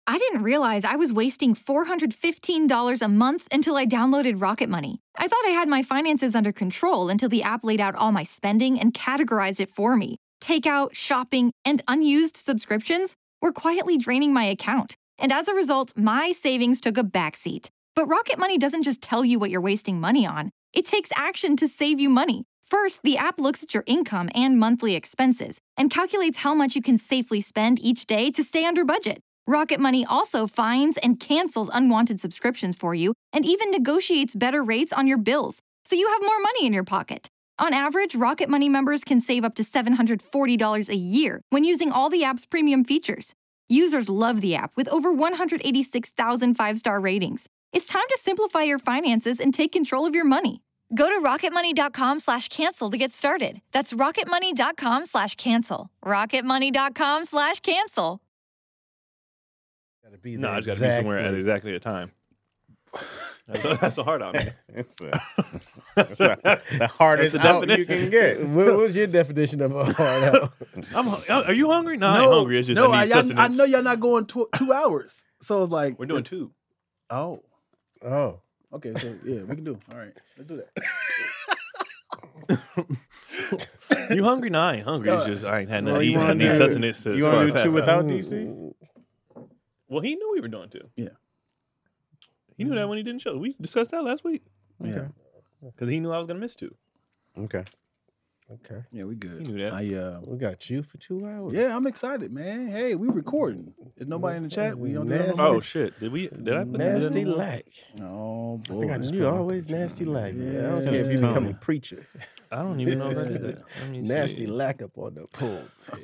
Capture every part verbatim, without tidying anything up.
I didn't realize I was wasting four hundred fifteen dollars a month until I downloaded Rocket Money. I thought I had my finances under control until the app laid out all my spending and categorized it for me. Takeout, shopping, and unused subscriptions were quietly draining my account. And as a result, my savings took a backseat. But Rocket Money doesn't just tell you what you're wasting money on. It takes action to save you money. First, the app looks at your income and monthly expenses and calculates how much you can safely spend each day to stay under budget. Rocket Money also finds and cancels unwanted subscriptions for you and even negotiates better rates on your bills, so you have more money in your pocket. On average, Rocket Money members can save up to seven hundred forty dollars a year when using all the app's premium features. Users love the app with over one hundred eighty-six thousand five-star ratings. It's time to simplify your finances and take control of your money. Go to rocketmoney.com slash cancel to get started. That's rocketmoney.com slash cancel. rocketmoney.com slash cancel. Gotta be No, there it's got to be somewhere at exactly a time. That's a, that's a hard out, man. It's, a, it's a, the hardest That's out the you can get. What was your definition of a hard out? I'm, hu- are you hungry? No, I ain't hungry. It's just no, I I, need y'all- I sustenance. know y'all not going tw- two hours. So it's like We're doing two. Oh, Oh. okay. So yeah, we can do. All right, let's do that. You hungry? No, I ain't hungry. It's No. just I ain't had Well, nothing to you eat. I wanna need do- sustenance. To You want to survive do two fast. without D C? Well, he knew we were doing two. Yeah. He knew that when he didn't show. We discussed that last week. Yeah, Because he knew I was going to miss two. Okay. Okay. yeah, we good. He knew that. I uh, We got you for two hours. yeah, I'm excited, man. Hey, we recording. Is nobody in the chat? We don't do that. Nasty. Oh, shit. Did we? Did I put that Nasty in? lack. Oh I boy, think I knew you always nasty lack. Man. I don't Yeah. care if you Tony. become a preacher. I don't even know if I did that. Let me Nasty see. lack up on the pool.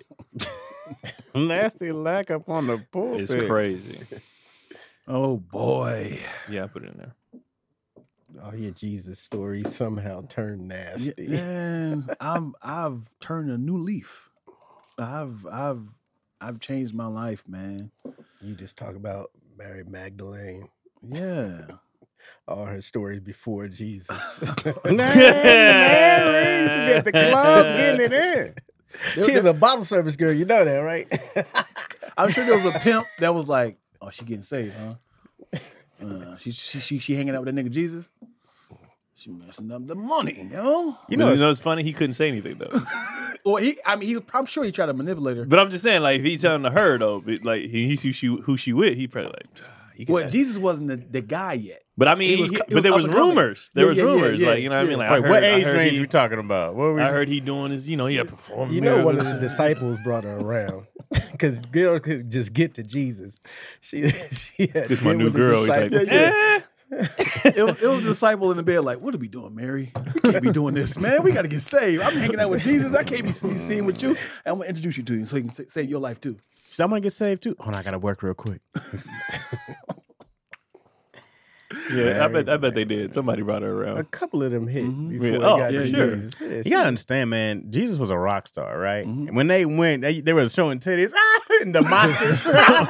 Nasty lack up on the pulpit. It's crazy. Oh boy. Yeah, I put it in there. All your Jesus stories somehow turned nasty. Man, I'm I've turned a new leaf. I've I've I've changed my life, man. You just talk about Mary Magdalene, Yeah. all her stories before Jesus. Man, Mary used to be at the club getting it in. She was a bottle service girl, you know that, right? I'm sure there was a pimp that was like, "Oh, she getting saved, huh? Uh, she, she she she hanging out with that nigga Jesus. She messing up the money, yo." You You know, know, you know, it's funny. He couldn't say anything though. Or he, I mean, he, I'm sure he tried to manipulate her. But I'm just saying, like, if he's telling to her though, but, like he, he's who she who she with, he probably like. "Ah, you can Well, ask." Jesus wasn't the, the guy yet. But I mean, he was he- co- he but there was was up and coming. rumors. There Yeah, was yeah, yeah, rumors, yeah, like you know what I mean. yeah. Like, I Wait, heard, what I age heard range he, we talking about? What were I you- heard he doing his, you know, yeah, performing. You know, one of miracles. the disciples brought her around because girl could just get to Jesus. She, she had This my been new with the girl. He's like, disciples. eh. It was, it was a disciple in the bed like, "What are we doing, Mary? We can't be doing this, man. We got to get saved. I'm hanging out with Jesus. I can't be, be seen with you. I'm gonna introduce you to him so he can sa- save your life too." She's, I'm gonna get saved too. Oh, no, I gotta work real quick. Yeah, I bet, I bet they did. Somebody brought her A around. couple of them hit Mhm. before Yeah. they Oh, got yeah, to sure. Jesus. Yeah, You gotta understand, man. Jesus was a rock star, right? Mhm. And when they went, they, they were showing titties ah, in Damascus.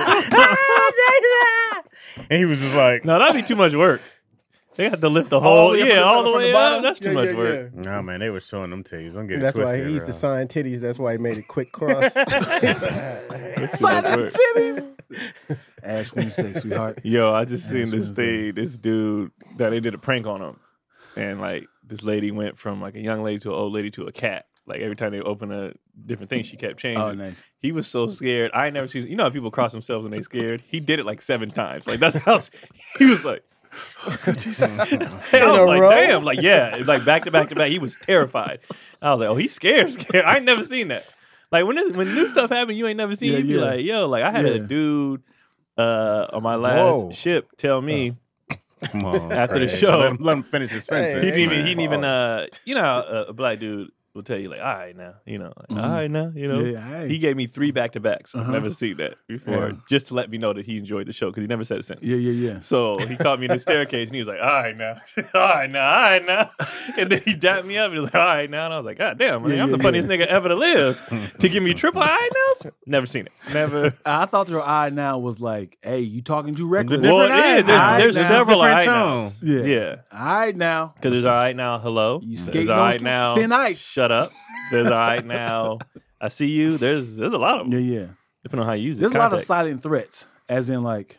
ah, Jesus! And he was just like, No, that'd be too much work. They have to lift the All whole, the way from yeah, the- all the from the way bottom? up. That's too Yeah, much yeah, work. "No, man, they were showing them titties. Don't get it That's why twisted." he used to bro. sign titties. That's why he made it quick cross. That's too Sign much them work. titties. Ash Wednesday, sweetheart. Yo, I just seen Ash this Wednesday. thing, this dude that they did a prank on him, and like this lady went from like a young lady to an old lady to a cat. Like every time they open a different thing, she kept changing. Oh, nice. He was so scared. I ain't never seen. You know how people cross themselves when they scared. He did it like seven times. Like that's how he was like. Jesus. I was a like, row? damn, like yeah, like back to back to back. He was terrified. I was like, oh, he's scared, scared. I ain't never seen that. Like when this, when new stuff happen, you ain't never seen. Yeah, it, you be yeah. like, yo, like I had Yeah. a dude uh, on my last Whoa. ship tell me. Come on, After the Craig. show. let him, let him finish his Hey, sentence. He didn't even. man. He didn't even. Uh, you know, how a, a black dude will tell you like, all right now, you know, like, Mhm. all right now, you know. Yeah, all right. He gave me three back to backs. I've Uh-huh. never seen that before, Yeah. just to let me know that he enjoyed the show because he never said a sentence. Yeah, yeah, yeah. So he caught me in the staircase and he was like, all right now, all right now, all right now. And then he dapped me up and he was like, all right now. And I was like, God damn, man, Yeah, I'm yeah, the funniest yeah. nigga ever to live. To give me triple all right nows? Never seen it. Never. I thought your eye now was like, "Hey, you talking too The reckless." different Well, it is. eyes. There's, Eyes there's now. several all right Different nows. tone. Yeah. Yeah. All right now. Because there's all right now, hello. You There's skating all on right some now, thin ice. shut up. There's all right now, I see you. There's there's a lot of them. Yeah, yeah. Depending on how you use it. There's a lot of Context. silent threats As in, like,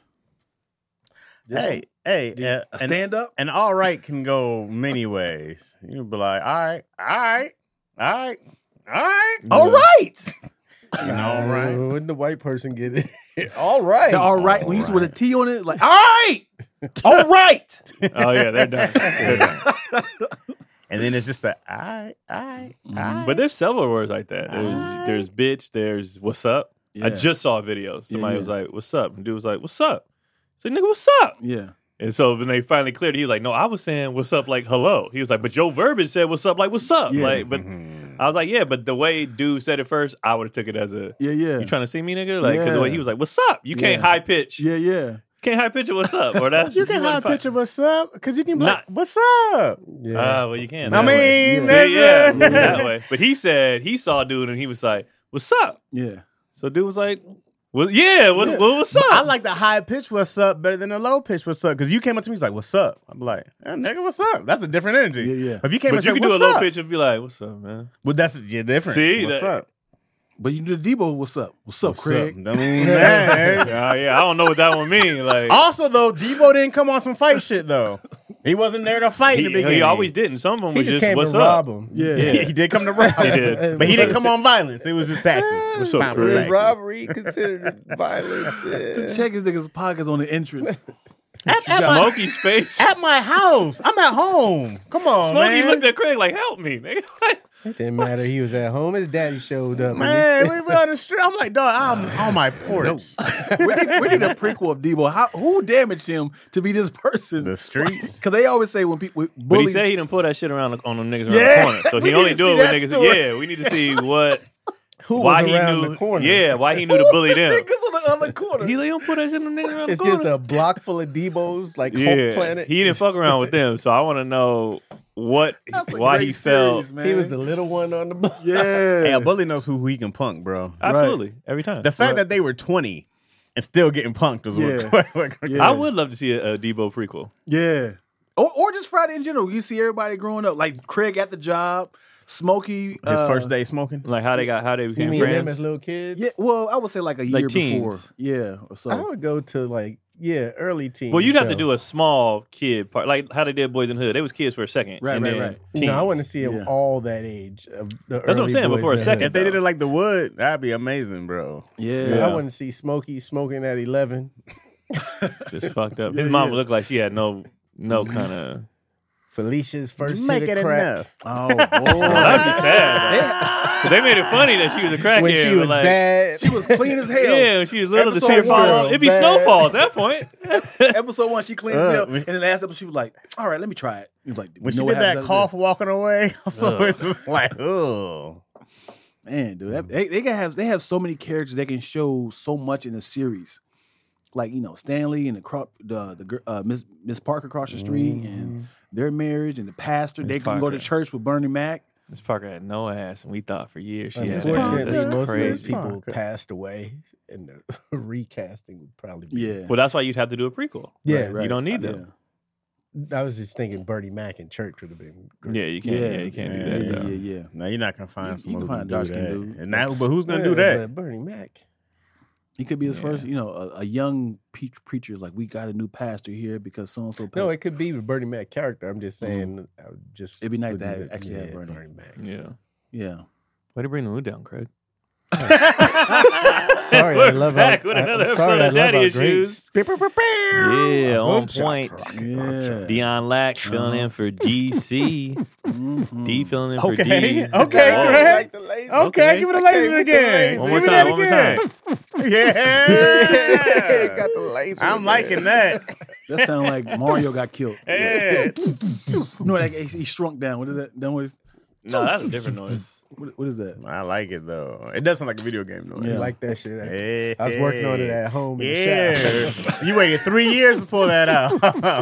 Hey, hey, yeah, uh, a and, stand up. and all right can go many ways. You'll be like, all right, all right, all right, all right, All right. you know, all right. Uh, When the white person get it, all right. The all right. When you All with a right. T on it, like, all right. All right. Oh yeah, they're done. They're done. And then it's just the all right, all right, all right. But there's several words like that. There's there's bitch. There's what's up. I Yeah. just saw a video. Somebody yeah. was like, "What's up?" And dude was like, "What's up?" So nigga, what's up? Yeah. And so when they finally cleared it, he was like, "No, I was saying what's up like hello." He was like, "But your verbiage said what's up like what's up." Yeah. Like, but Mhm. I was like, "Yeah," but the way dude said it first, I would have took it as a Yeah. Yeah. you trying to see me, nigga? Like, because the way Yeah. he was like, "What's up?" You can't Yeah. high pitch. Yeah. Yeah. Can't high pitch it. What's up? Or that's You can want have to a picture of what's up because you can be Not- like, what's up? Yeah. Ah, well, you can. I that way. mean, Yeah. there's yeah, a- yeah, that way. But he said he saw dude and he was like, "What's up?" Yeah. So dude was like, "Well, yeah, what, Yeah. what what's up?" I like the high pitch what's up better than the low pitch what's up because you came up to me he's like, what's up? I'm like, eh, nigga, what's up? That's a different energy. Yeah. Yeah. If you came but and you said, can do a what's low up? pitch and be like, "What's up, man?" Well, that's yeah, different. See, what's that- up? But you do the Debo. What's up? What's up, What's Craig? up? I mean, man. Yeah, yeah, I don't know what that one mean. Like, Also, though, Debo didn't come on some fight shit though. He wasn't there to fight he, in the beginning. he always didn't. Some of them He was just just, came "What's to up?" rob him. Yeah. He, he did come to rob, He did. but he didn't come on violence. It was just taxes. What's up, Time for Craig? taxes. Robbery considered violence. Yeah. Check his niggas' pockets on the entrance. At, at my, Smokey's face. at my house. I'm at home. Come on, Smokey man. looked at Craig like, "Help me, nigga." It didn't matter. He was at home. His daddy showed up. and he Man, said- we were on the street. I'm like, dog, I'm on my porch. we, need, we need a prequel of Debo. How, who damaged him to be this person? The streets. Because they always say when people But bullies. he said he didn't pull that shit around the, on them niggas around Yeah. the corner. So We he only need to do see it with that niggas. story. Yeah, we need to see what Who why was he around knew. the corner? Yeah, why he knew to bully them. niggas on the other corner. He like, don't put that shit on them niggas around It's the corner. just a block full of Debos, like yeah, Hulk Planet. he didn't fuck around with them. So I want to know what That's a why great he felt. series, man. He was the little one on the block. yeah. Hey, a bully knows who he can punk, bro. Absolutely, every time. The fact Right. that they were twenty and still getting punked was Yeah. what. what Yeah. I would love to see a, a Debo prequel. Yeah. Or, or just Friday in general. You see everybody growing up. Like Craig at the job, Smokey. His uh, first day smoking. Like how they got how they You became mean them friends. as little kids? Yeah, well, I would say like a year Like teens. before. Yeah, or so. I would go to like yeah, early teens. Well, you'd have to though. do a small kid part, like how they did Boys in the Hood. They was kids for a second, Right, and right, then right. teens. No, I want to see them Yeah. all that age. Of the That's what I'm early saying, boys before a that second. If they did it like the Wood, that'd be amazing, bro. yeah. had- Yeah. I want to see Smokey smoking at eleven. Just fucked up. Yeah, His mom yeah. looked like she had no no kind of. Felicia's first Make hit it of crack. enough. Oh, boy. That'd be sad. They made it funny that she was a crackhead. When she but was like, bad. She was clean as hell. yeah, when she was little, the Episode tear fall. one, It'd be bad. snowfall at that point. Episode one, she clean as Uh, hell. we- And then the last episode, she was like, all right, let me try it. He was like, When you she know did what that happens cough after walking away, so Ugh. it was like, oh, this? Man, dude, that, they, they can have they have so many characters that can show so much in the series. Like, you know, Stanley and the cro- the, the gir- uh, Miss Miss Parker across the street and their marriage and the pastor. Miss They can go to Parker. church with Bernie Mac. Miss Parker had no ass, and we thought for years she had ass. Unfortunately, That's most of those crazy. people Parker. passed away, and the recasting would probably be. Yeah. Well, that's why you'd have to do a prequel. yeah. Right, right. You don't need Yeah. them. I was just thinking Bernie Mac in church would have been. Great. Yeah, you can't. Yeah, you can't Yeah, do that. Yeah, though. yeah, yeah. no, you're not gonna find You- someone you who can can find do a that. dark-skinned dude. And that, but who's gonna Yeah, do that? but Bernie Mac. He could be his Yeah. first, you know, a, a young pe- preacher. Like, we got a new pastor here because so and so. No, it could be the Bernie Mac character. I'm just saying. I would just. It'd be nice to wouldn't have- do- actually have yeah, Bernie. Mac. Yeah. Yeah. Way to bring the mood down, Craig. Sorry, We're I love back our, with I- another I'm episode sorry, of I love Daddy our Issues. greats. Yeah, on Good job, point. Rocket Yeah. Poncho. Dion Lack filling in for G C. Mhm. D filling in for Okay, D. okay, Whoa. Greg. Like the laser. Okay, Okay. give it a I laser came with the again. laser. One more Give me time, that one more again. Yeah, Got the laser. I'm again. liking that. That sounds like Mario got killed. Yeah. No, like he he shrunk down. What is that? That was No, that's a different noise. what, what is that? I like it though. It does sound like a video game noise. You Yeah. like that shit. Hey, I was working on it at home in the Yeah, shower. you waited three years to pull that out.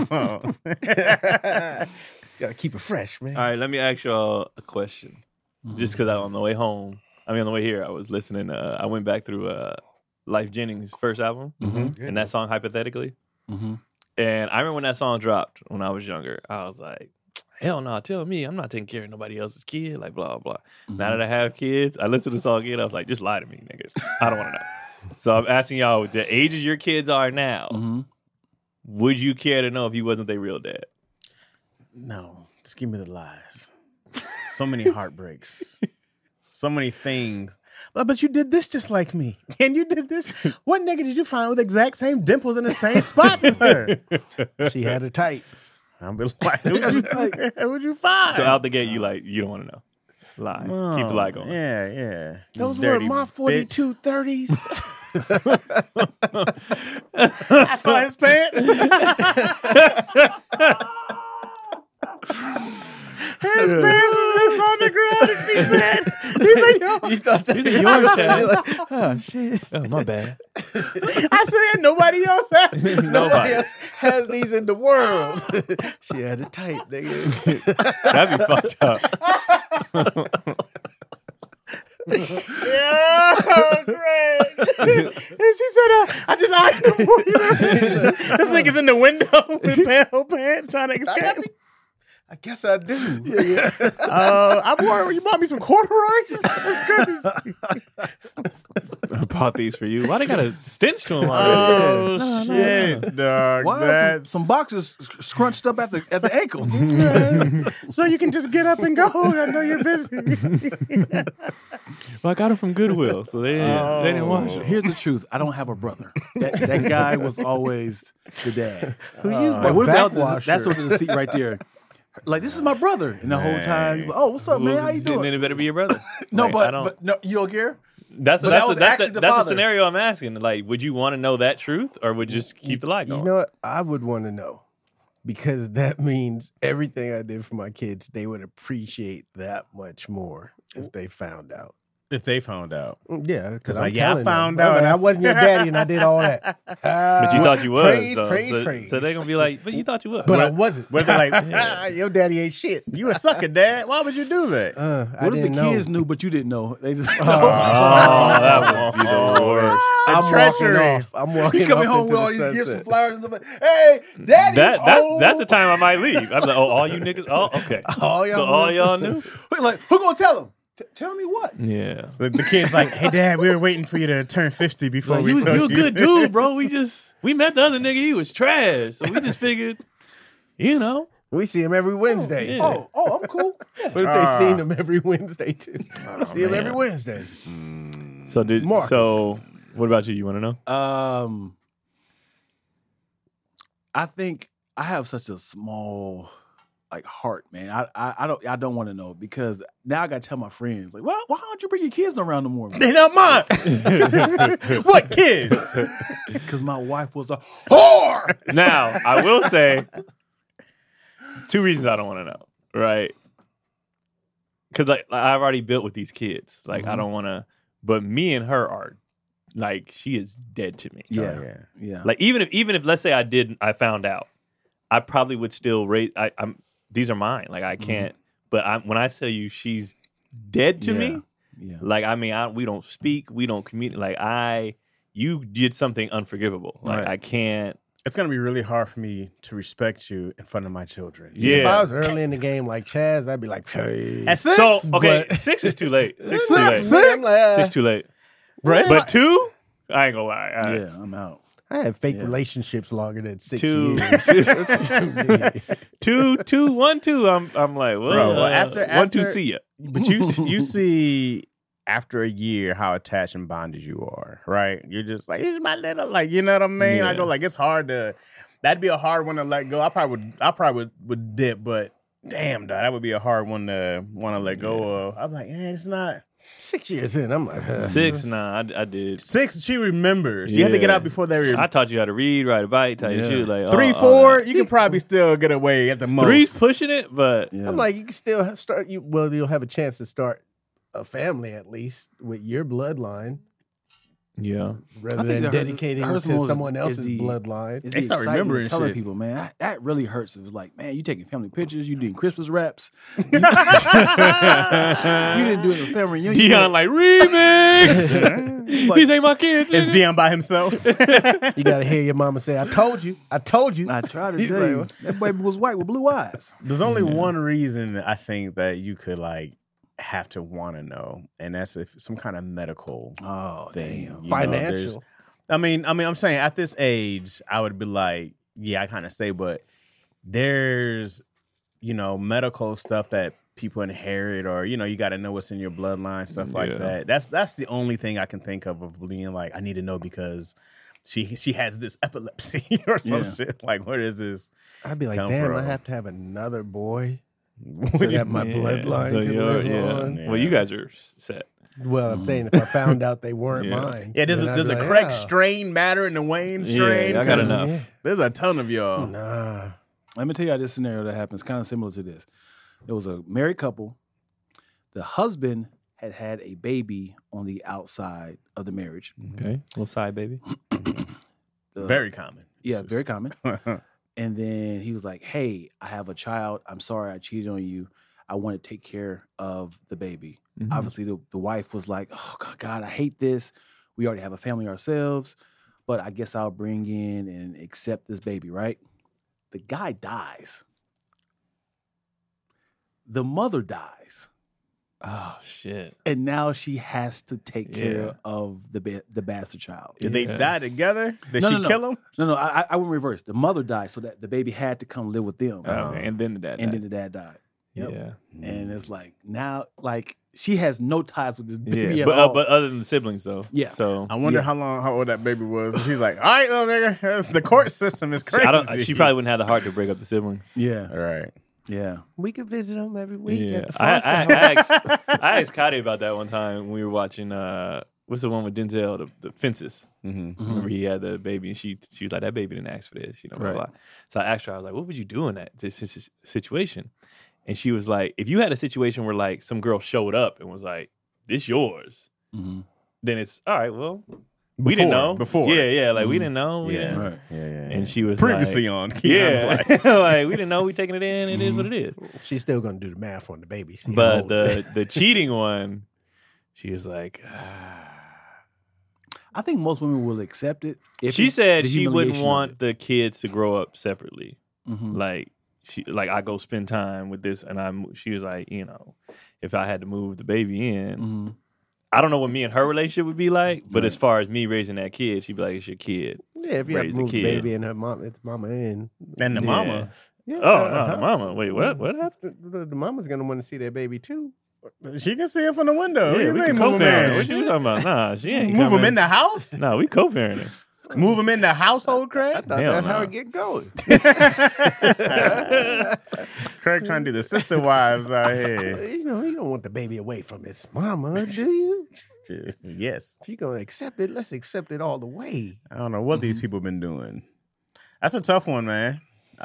Gotta keep it fresh, man. All right, let me ask y'all a question. Just because on the way home, I mean, on the way here, I was listening. Uh, I went back through uh, Life Jennings' first album Mm-hmm. and that song, Hypothetically. Mm-hmm. And I remember when that song dropped when I was younger, I was like, hell no, tell me I'm not taking care of nobody else's kid, like blah, blah. Mm-hmm. Now that I have kids, I listened to the song again, I was like, just lie to me, nigga. I don't want to know. So I'm asking y'all, with the ages your kids are now, Mm-hmm. would you care to know if he wasn't their real dad? No, just give me the lies. So many heartbreaks. So many things. But, but you did this just like me. And you did this. What nigga did you find with the exact same dimples in the same spots as her? She had a type. I'll be like, who'd you, who'd you find? So out the gate, you like you don't want to know. Lie. Oh, Keep the lie going. Yeah, yeah. You Those dirty were my bitch. forty-two thirties. I saw his pants. His pants was just on the ground. And she said, "These are yours." You thought These are yours, Chad. like, oh shit. Oh, my bad. I said, nobody else had. Nobody Nobody. else has these in the world. She had a type, nigga. That'd be fucked up. Yeah, great. And she said, uh, "I just ironed them for you." This nigga's in the window with panel pants trying to escape. I guess I do. Uh, I bought you bought me some corduroys. That's crazy. I bought these for you. Why they got a stench to them Oh already? No, no, shit, dog. Why are That's some, some boxes scrunched up at the at the ankle? so you can just get up and go. I know you're busy. Well, I got them from Goodwill, so they didn't, they didn't wash it. Here's the truth: I don't have a brother. That, that guy was always the dad. Who used my Like, what if that was the- backwash that's shirt? what the deceit right there. Like, this is my brother, and the whole Man. time, you- oh, what's up, man? How you Then doing? it better be your brother. No, Like, I but, don't- but no, you don't care. That's But that's that was a, that's, actually a, the that's a father. scenario I'm asking. Like, would you want to know that truth, or would you just keep the lie going? You know what? I would want to know because that means everything I did for my kids, they would appreciate that much more if they found out. If they found out, Yeah, because like, I'm yeah, I telling them. found I was out. like, I wasn't your daddy, and I did all that. But you thought you was. Praise, though. praise, so, praise. So they're gonna be like, but you thought you was. But I What- wasn't. where they're like, Ah, your daddy ain't shit. "You a sucker, Dad. Why would you do that?" Uh, I What if the didn't know. kids knew, but you didn't know? They just oh, that would be the worst. I'm treachery. walking off. I'm walking He coming off home into with the all these gifts sunset. and flowers and stuff. Like, hey, daddy, That that's home. that's the time I might leave. I'm like, oh, all you niggas. Oh, okay. All y'all So all know. y'all knew. Wait, like, who gonna tell him? T- tell me what? Yeah. The, the kid's like, "Hey, Dad, we were waiting for you to turn fifty before Like, we you, told you a good dude, bro. We just we met the other nigga. He was trash, so we just figured, you know. We see him every Wednesday. yeah. Oh, oh, I'm cool. What if Ah. they seen him every Wednesday too? We see him man. every Wednesday. So did Marcus. so. What about you? You want to know? Um, I think I have such a small like heart, man. I I, I don't I don't want to know because now I got to tell my friends like, well, why don't you bring your kids around no more? They not mine. What kids? Because my wife was a whore. Now I will say two reasons I don't want to know. Right? Because like I've already built with these kids. Like I Mhm. don't want to. But me and her are like she is dead to me. Yeah. Oh, yeah. Yeah. Like even if even if let's say I didn't, I found out, I probably would still raise. I, I'm these are mine. Like I can't. But I, when I tell you she's dead to Yeah. me, yeah. like I mean, I, we don't speak, we don't communicate. Like I, you did something unforgivable. Like Right. I can't. It's gonna be really hard for me to respect you in front of my children. Yeah. If I was early in the game like Chaz, I'd be like, hey. At six, So okay, but- six is too late. Six, is too Six? late. I'm like, uh, Six too late. Bro, it's But like- two, I ain't gonna lie. I- Yeah, I'm out. I had fake Yeah. relationships longer than six Two. years. two, two, one, two. I'm, I'm like, well, Bro, well, uh, after- one, two, after- see ya. But you you see after a year how attached and bonded you are, right? You're just like, he's my little, like, you know what I mean? I Yeah. go like, it's hard to, that'd be a hard one to let go. I probably would, I probably would, would dip, but damn, dog, that would be a hard one to want to let go of. I'm like, yeah, it's not. Six years in, I'm like, uh, Six, nah, I, I did. Six, she remembers. You have to get Yeah. out before they I taught you how to read, ride a bike, tie your Yeah. shoes. Like Three, all- all four, that. you can probably still get away at the most. Three's pushing it, but Yeah. I'm like, you can still start. You well, you'll have a chance to start a family at least with your bloodline, yeah, rather I think than the hurt- dedicating the hurtest to one is- someone is else's the- bloodline. It's They the start excitement of remembering telling shit. people, man, that, that really hurts. It was like, man, you taking family pictures, you doing Christmas wraps, you, you didn't do it in a family reunion. Dion like remix. These ain't my kids. It's nigga. Dion by himself. You gotta hear your mama say, "I told you, I told you." I tried to He's tell like, you, that baby was white with blue eyes. There's only one reason I think that you could like have to want to know, and that's if some kind of medical Oh, thing. damn. you know, there's- Financial. I mean, I mean, I'm saying at this age, I would be like, yeah, I kind of say, but there's, you know, medical stuff that people inherit, or you know, you got to know what's in your bloodline, stuff like Yeah. that. That's that's the only thing I can think of of being like, I need to know because she she has this epilepsy or some Yeah. shit. Like, where is this? I'd be like, Come damn, I from? have to have another boy. What So do you that my mean? bloodline So can you're- live yeah. on. Well, you guys are set. Well, I'm saying if I found out they weren't Yeah. mine. Yeah, does, then I'd does be the like, correct "Ah, strain matter in the Wayne Yeah, strain? I got 'Cause enough. yeah. There's a ton of y'all. Nah. Let me tell you how this scenario that happens, kind of similar to this. There was a married couple. The husband had had a baby on the outside of the marriage. Okay, little side baby. The- Very common. yeah, very common. And then he was like, "Hey, I have a child. I'm sorry I cheated on you. I want to take care of the baby." Mhm. Obviously, the, the wife was like, "Oh God, God, I hate this. We already have a family ourselves, but I guess I'll bring in and accept this baby." Right? The guy dies. The mother dies, Oh shit. and now she has to take care Yeah. of the ba- the bastard child. Did they Yeah. die together? Did No, she no, no. kill him? No, no, I, I- I went reverse. The mother died, so that the baby had to come live with them, Oh, okay. And then the dad. and died. then the dad died. Yep. Yeah. And it's like now, like she has no ties with this baby Yeah, at but all. uh, but other than the siblings though. Yeah. So I wonder Yeah. how long, how old that baby was. She's like, all right, little nigga, that's- the court system is she, crazy. I don't, she probably wouldn't have the heart to break up the siblings. yeah, All right. yeah. We could visit them every week Yeah. at the I, foster I, home. I, asked, I asked Cody about that one time when we were watching. Uh, what's the one with Denzel? The, the Fences. Mm-hmm. Remember he had the baby, and she she was like, "That baby didn't ask for this," you know. Blah, Right. blah. So I asked her, I was like, "What would you do in that this, this situation?" And she was like, "If you had a situation where like some girl showed up and was like, 'This yours,' Mm-hmm. then it's all right. Well, we didn't Before, know before. Yeah, yeah. Like we Mhm. didn't know. we Yeah. didn't- Right. Yeah, yeah, yeah. And she was previously like, on Keon's yeah, life. like we didn't know. We taking it in. It is what it is. She's still gonna do the math on the baby. See how But old- the the cheating one, she was like, ah. I think most women will accept it. If she it's said the she wouldn't humiliation of want it. the kids to grow up separately. Mhm. Like she, like I go spend time with this, and I'm. She was like, you know, if I had to move the baby in, Mhm. I don't know what me and her relationship would be like. But Right. as far as me raising that kid, she'd be like, it's your kid. yeah, if you have raise to the move the kid. baby and her mom, it's mama in. And the Yeah. mama. Yeah, Oh no, uh-huh. the mama. Wait, what? What happened? The, the mama's gonna want to see their baby too. She can see it from the window. yeah, you we mean can move him co-parent. in? What you talking about? Nah, she ain't Move him coming. in the house? No, we co-parenting. Move him in the household, Craig? I thought Hell that's how no. it get going. Craig trying to do the sister wives out here. You know, you don't want the baby away from its mama, do you? Yes. If you're gonna accept it, let's accept it all the way. I don't know what these people been doing. That's a tough one, man.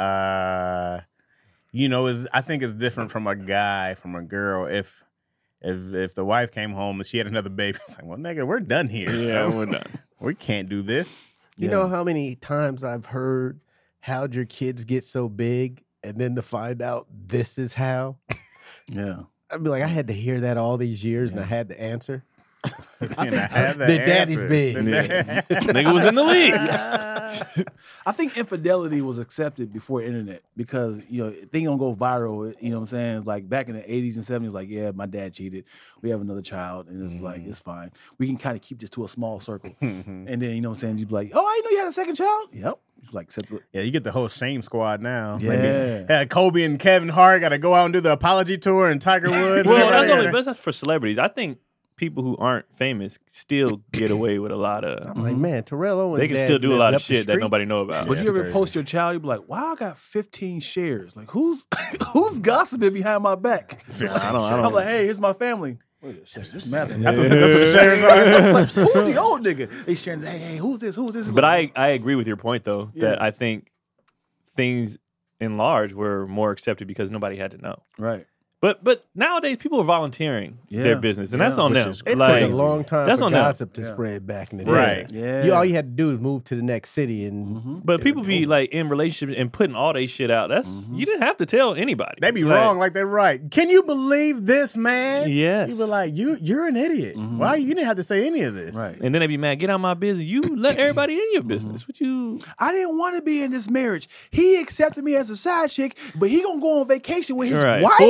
Uh, you know, is I think it's different from a guy, from a girl. If if if the wife came home and she had another baby, it's like, well, nigga, we're done here. Yeah, we're done. We can't do this. You Yeah. know how many times I've heard, how'd your kids get so big? And then to find out this is how. Yeah. I'd be like, I had to hear that all these years and I had to answer. And I have that the daddy's answer. big. The dad- Nigga was in the league. I think infidelity was accepted before internet because, you know, thing don't go viral. You know what I'm saying? It's like back in the eighties and seventies, like, yeah, my dad cheated. We have another child. And it's like, it's fine. We can kind of keep this to a small circle. Mhm. And then, you know what I'm saying? You'd be like, oh, I didn't know you had a second child. Yep. It's like, accept it. Yeah, you get the whole shame squad now. Yeah. Like, yeah, Kobe and Kevin Hart got to go out and do the apology tour, and Tiger Woods. Well, and that's everybody- only that's for celebrities. I think people who aren't famous still get away with a lot of. I'm like, man, Terrell Owens. They can dad still do a lived lot of up the shit that street. nobody know about. Would Yeah, you that's ever crazy. post your child? You'd be like, wow, I got fifteen shares. Like, who's who's gossiping behind my back? I don't. I I'm don't. like, hey, here's my family. This matter. That's what, that's what the shares are. Like, who's the old nigga? They sharing, hey, hey, who's this? Who's this? But I, I agree with your point though that Yeah. I think things in large were more accepted because nobody had to know. right. But but nowadays people are volunteering Yeah. their business, and Yeah. that's on Which them. is It Like, took a long time that's for on them. gossip to Yeah. spread back in the day. Right. Yeah. You, all you had to do was move to the next city and Mhm. But people be like in relationships and putting all they shit out. That's Mhm. you didn't have to tell anybody. They be Like, wrong like they're right. Can you believe this, man? Yes. You be like, you, you're an idiot. Mhm. Why? You didn't have to say any of this. Right. And then they be mad. Get out my business. You let everybody in your business. What you? I didn't want to be in this marriage. He accepted me as a side chick, but he gonna go on vacation with his Right. wife. Full vlog.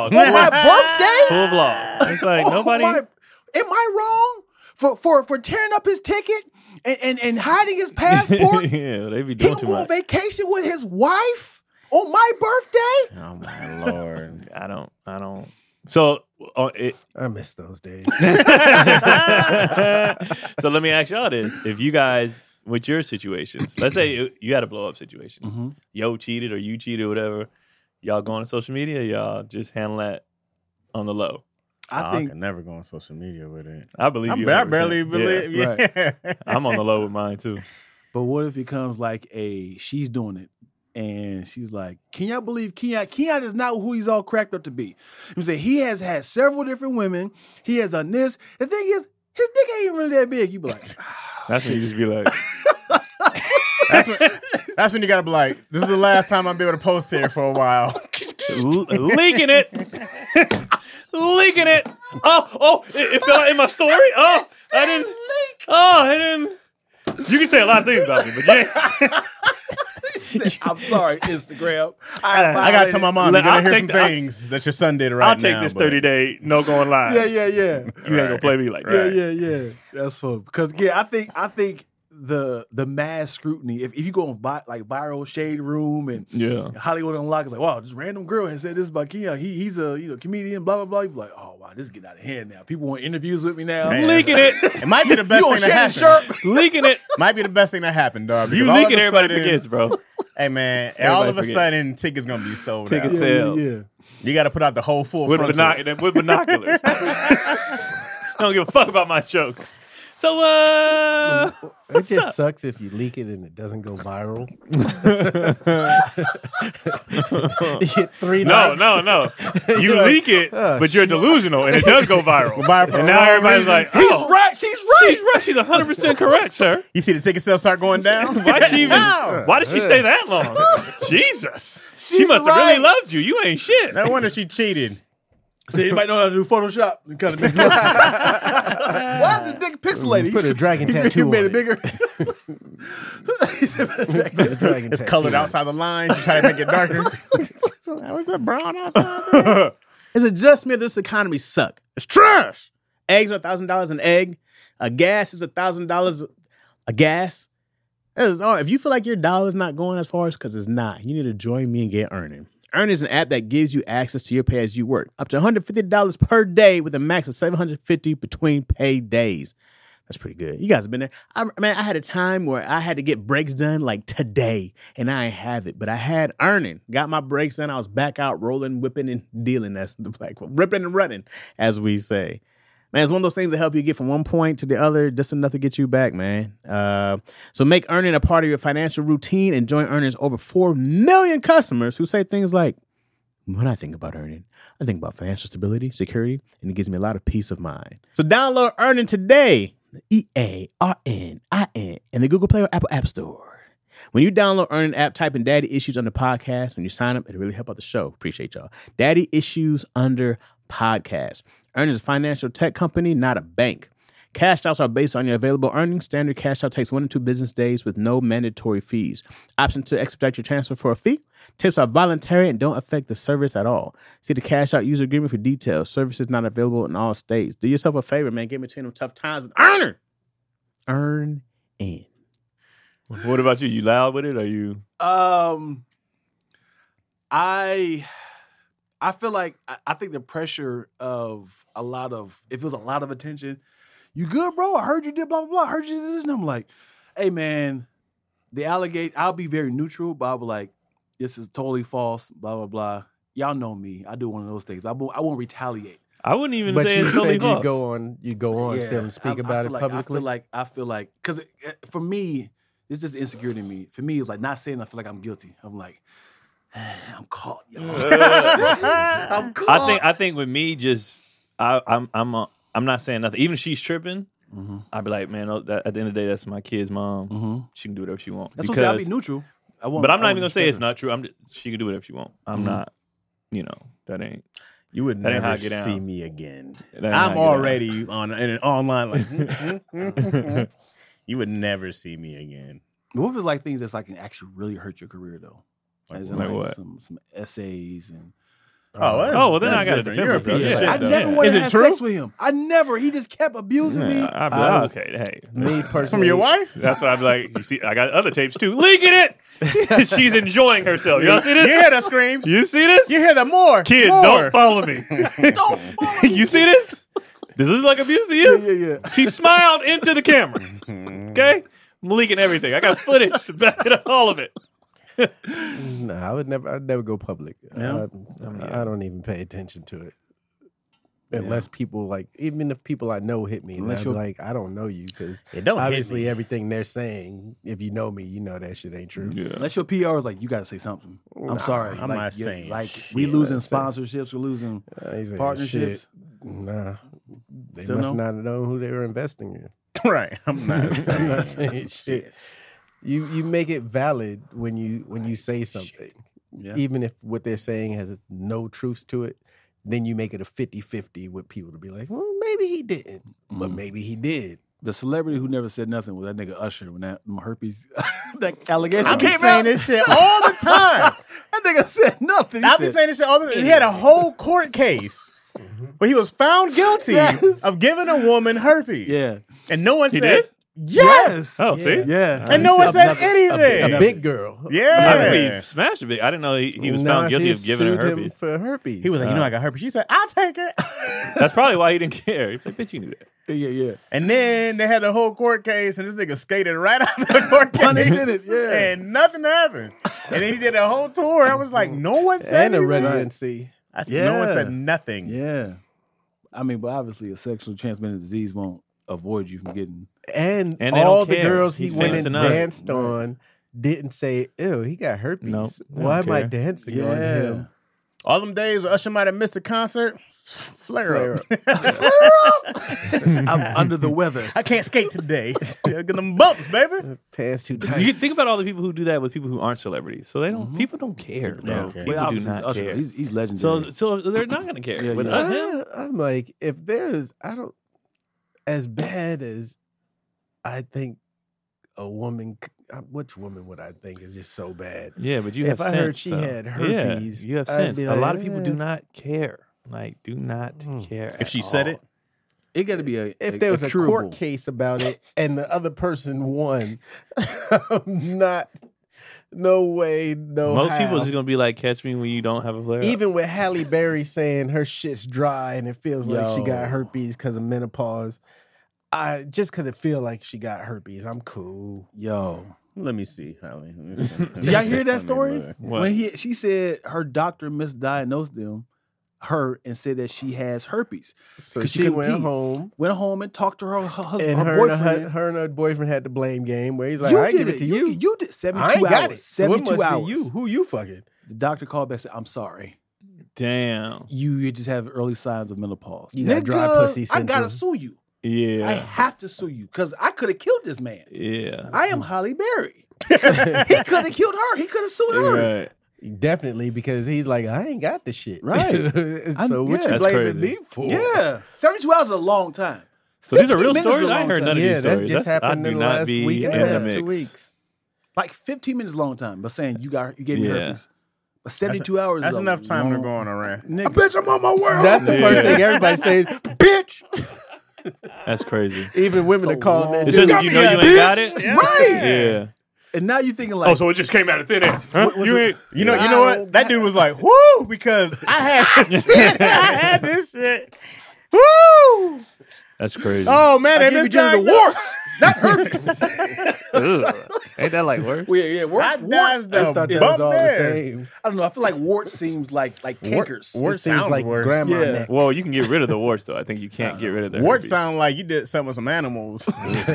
vlog. On my birthday? Full vlog. It's like Oh, nobody. my- am I wrong for for for tearing up his ticket and and, and hiding his passport? Yeah, they be He doing gonna too go on much. vacation with his wife on my birthday? Oh my lord. I don't. I don't. So, uh, it, I miss those days. so let me ask y'all this: if you guys, with your situations, let's say you- you had a blow up situation, Mm-hmm. yo cheated or you cheated, or whatever, y'all go on social media, y'all just handle that on the low. I Oh, think I could never go on social media with it. I believe I, you. ba- I one hundred barely percent. believe. Yeah. Yeah. I'm on the low with mine too. But what if it becomes like a she's doing it and she's like, can y'all believe Keon? Keon is not who he's all cracked up to be. You say he has had several different women. He has done this. The thing is, his dick ain't even really that big. You be like, That's when you just be like, That's when. That's when you gotta be like, this is the last time I'll be able to post here for a while. l- leaking it, leaking it. Oh, oh, it, it fell out in my story. Oh, I didn't. Oh, I didn't. You can say a lot of things about me, but yeah. I'm sorry, Instagram. I gotta tell my mom Let- you're gonna I'll hear take some the- I'll- things that your son did right I'll now. take this but- thirty day no going live. Yeah, yeah, yeah. You ain't gonna Right. play me like Yeah, that. yeah, yeah. That's fun. Because yeah, I think I think the the mass scrutiny. If, if you go on vi- like viral shade room and Yeah. Hollywood Unlocked, like, wow, this random girl has said this about Keon. He he's a you know comedian. Blah blah blah. You be like, oh wow, this is getting out of hand now. People want interviews with me now. Man. Leaking it, It might be the best You on thing that Shannon happened. Sharp? leaking it. Might be the best thing that happened, dog. You because all of leaking, a everybody sudden- forgets, bro. Hey man, Everybody all of a forget. sudden tickets gonna be sold Tickets out. sell. sales. yeah. You got to put out the whole full With, front. binoc- with binoculars. I don't give a fuck about my jokes. So, uh, It just sucks if you leak it and it doesn't go viral. You get three no, likes. no, no. You You're like, leak it, oh, but you're delusional, and it does go viral. Viral for and the now wrong everybody's reasons. like, He's oh, right. She's right. she's right. She's one hundred percent correct, sir. You see the ticket sales start going down. Why she even? No. Why did she stay that long? Jesus. She She's must have right. really loved you. You ain't shit. No wonder she cheated. So anybody know how to do Photoshop? You kind of make it Why is his dick pixelated? Put a dragon He tattoo made on it bigger. He said, "Put a dragon Put a dragon It's tattoo colored on it. outside the lines. You try to make it darker. Was that brown outside? there? It's a just me. This economy suck. It's trash. Eggs are a thousand dollars an egg. A gas is a thousand dollars a gas. That is all. If you feel like your dollar's not going as far as because it's not, you need to join me and get Earning. Earn is an app that gives you access to your pay as you work, up to one hundred fifty dollars per day with a max of seven hundred fifty dollars between pay days. That's pretty good. You guys have been there. I, man, I had a time where I had to get breaks done like today, and I ain't have it. But I had Earning. Got my breaks done. I was back out rolling, whipping, and dealing. That's the like ripping and running, as we say. Man, it's one of those things that help you get from one point to the other, just enough to get you back, man. Uh, so make Earning a part of your financial routine and join Earning's over four million customers who say things like, when I think about Earning, I think about financial stability, security, and it gives me a lot of peace of mind. So download Earning today, E A R N I N, in the Google Play or Apple App Store. When you download Earning app, type in Daddy Issues under podcast. When you sign up, it'll really help out the show. Appreciate y'all. Daddy Issues under podcast. Earning is a financial tech company, not a bank. Cash outs are based on your available earnings. Standard cash out takes one to two business days with no mandatory fees. Option to expedite your transfer for a fee. Tips are voluntary and don't affect the service at all. See the cash out user agreement for details. Services not available in all states. Do yourself a favor, man. Get between them tough times with Earner. Earn in. What about you? You loud with it? Or you? Um, I, I feel like I, I think the pressure of a lot of if it was a lot of attention, you good, bro? I heard you did blah blah blah. I heard you did this, and I'm like, hey man, the allegate. I'll be very neutral, but I'll be like, this is totally false. Blah blah blah. Y'all know me. I do one of those things. I won't, I won't retaliate. I wouldn't even But say you it's totally said you false. go on, you go on Yeah, still and speak I- I about feel it like, publicly. I feel like I feel like because for me, it's just insecurity in me. For me, it's like not saying I feel like I'm guilty. I'm like, I'm caught, y'all. I'm caught. I think I think with me, just I, I'm I'm uh, I'm not saying nothing. Even if she's tripping, Mhm. I'd be like, man, oh, that, at the end of the day, that's my kid's mom. Mhm. She can do whatever she wants. That's what I'm saying. I'll be neutral. I won't, But I'm I not won't even gonna say it's disrespect not true. I'm just, she can do whatever she wants. I'm Mhm. not, you know, that ain't. You would That ain't how I never get down. see me again. that ain't how I I'm get down. already on in an online like mm, mm, mm, mm, mm. You would never see me again. her. What if it's like things that's like can actually really hurt your career though? Like As in what? like Like what? some some essays and Oh, that's, Oh, well, then that's I gotta different. defend You're a myself. piece of Yeah. shit, I though. never Yeah. wanted Is to it have true? sex with him. I never. He just kept abusing me. Yeah, I'd be I- like, okay, hey. Me personally, From your wife? That's what I'd be like. You see, I got other tapes too. Leaking it. She's enjoying herself. Y'all see You this? hear the screams? You see this? You hear the more? Kids, more. don't follow me. Don't follow me. You see this? Does this like abuse to you? Yeah, yeah, yeah. She smiled into the camera. Okay? I'm leaking everything. I got footage to back it up, all of it. no, I would never. I'd never go public. Yeah? I, I don't even pay attention to it. Unless people like, even if people I know hit me, Unless I'd be you're- like, I don't know you because It don't hit obviously me. everything they're saying, if you know me, you know that shit ain't true. Yeah. Unless your P R is like, you got to say something. I'm Nah, sorry. I'm like, not you- saying Like shit. we losing That's it. sponsorships. We're losing. Uh, he's like, Partnerships? shit, Nah, they Still must no? not know who they were investing in. Right. I'm not. I'm not saying shit. You you make it valid when you when you say something, Yeah. even if what they're saying has no truth to it. Then you make it a fifty-fifty with people to be like, well, maybe he didn't, but Mm. maybe he did. The celebrity who never said nothing was that nigga Usher when that them herpes that allegation I be came saying out. this shit all the time. That nigga said nothing. He I be said, saying this shit all the time. He had a whole court case where he was found guilty Yes. of giving a woman herpes. yeah, and no one He said did? yes. Oh, see? yeah, And no one He said nothing. anything. A big girl. Yeah. I think he smashed a big. I didn't know he, he was Nah, found guilty she of giving her sued him herpes. for herpes. He was like, you know, I got herpes. She said, I'll take it. That's probably why he didn't care. He's like, bitch, you knew that. Yeah, yeah. And then they had the whole court case, and this nigga skated right out of the court Pun case. intended, yeah. And nothing happened. And then he did a whole tour. I was like, no one said and a anything. residency. I said, no one Yeah. said nothing. Yeah. I mean, but obviously, a sexually transmitted disease won't avoid you from getting. And, And they all don't the care. girls he He's went famous and enough. danced on didn't say, ew, he got herpes. Nope, they Why don't am I care. dancing on him? All them days Usher might have missed a concert. Flare, Flare up. I'm under the weather. I can't skate today. Get them bumps, baby. Pants too tight. You think about all the people who do that with people who aren't celebrities. So they don't. People don't care. Bro. don't care. People Well, do obviously, not Usher, care. He's, he's legendary. So so they're not going to care. Yeah, with yeah. uh, him, I, I'm like, if there's, I don't, as bad as I think a woman, c- uh, which woman would I think is just so bad? yeah, but you If have I sense, heard she though. had Yeah, herpes, you have I'd sense. be A like, lot of people do eh. not care. Like, do not Mm. care. If at she said all. it, it got to be a. If a, there was a, curable. court case about it and the other person won, I'm not, no way, no most how. people are just going to be like, catch me when you don't have a flare. Even with Halle Berry saying her shit's dry and it feels like she got Yo. herpes because of menopause, I just because it feel like she got herpes, I'm cool. Yo, let me see, Holly. Let me see. did y'all hear Let that me story? look. What? When he, she said her doctor misdiagnosed them, her, and said that she has herpes. So 'Cause she she couldn't went pee. home. Went home and talked to her, her husband, And her, her, and boyfriend. her, her and her boyfriend had the blame game where he's like, you I did give it to you. You, did I seventy-two ain't got hours. it. So it seventy-two must hours. be you. Who you fucking? The doctor called back and said, I'm sorry. Damn. You, you just have early signs of menopause. You got dry Nigga, pussy I gotta syndrome. sue you. I Yeah. have to sue you because I could have killed this man. Yeah. I am Halle Berry. he could have killed her. He could have sued her. Right. Definitely, because he's like, I ain't got the shit. Right. so I'm- what yeah. you That's blaming crazy. me for? Yeah. seventy-two hours is a long time. So these are fifteen real minutes is stories? a I ain't long heard none time. of Yeah, these that stories. just That's- happened I in do the not last be week and in a the half, mix. two weeks. Like fifteen minutes is a long time, but saying you got you gave me Yeah. herpes. But seventy-two hours That's is a enough time to long- go on a rant. Nigga. Bitch, I'm on my way. That's the first thing everybody's saying, bitch. That's crazy. Even women are calling that It's dude. just that you know you ain't got it. Yeah. Right. Yeah. And now you're thinking like, Oh, so it just came out of thin air. Huh? You ain't. You know, you know what? That dude was like, "Whoo!" Because I had this shit. I had this shit. Woo! That's crazy. Oh man, I they gave you the warts, not herpes. Ugh. Ain't that like worse? Well, yeah, yeah, warts. I warts dodged I the thought that bump was all the there. same. I don't know. I feel like warts seems like like Wart- cankers. wart It seems sounds like worse. grandma Yeah. neck. Well, you can get rid of the warts, though. I think you can't get rid of the Warts herpes. sound like you did something with some animals.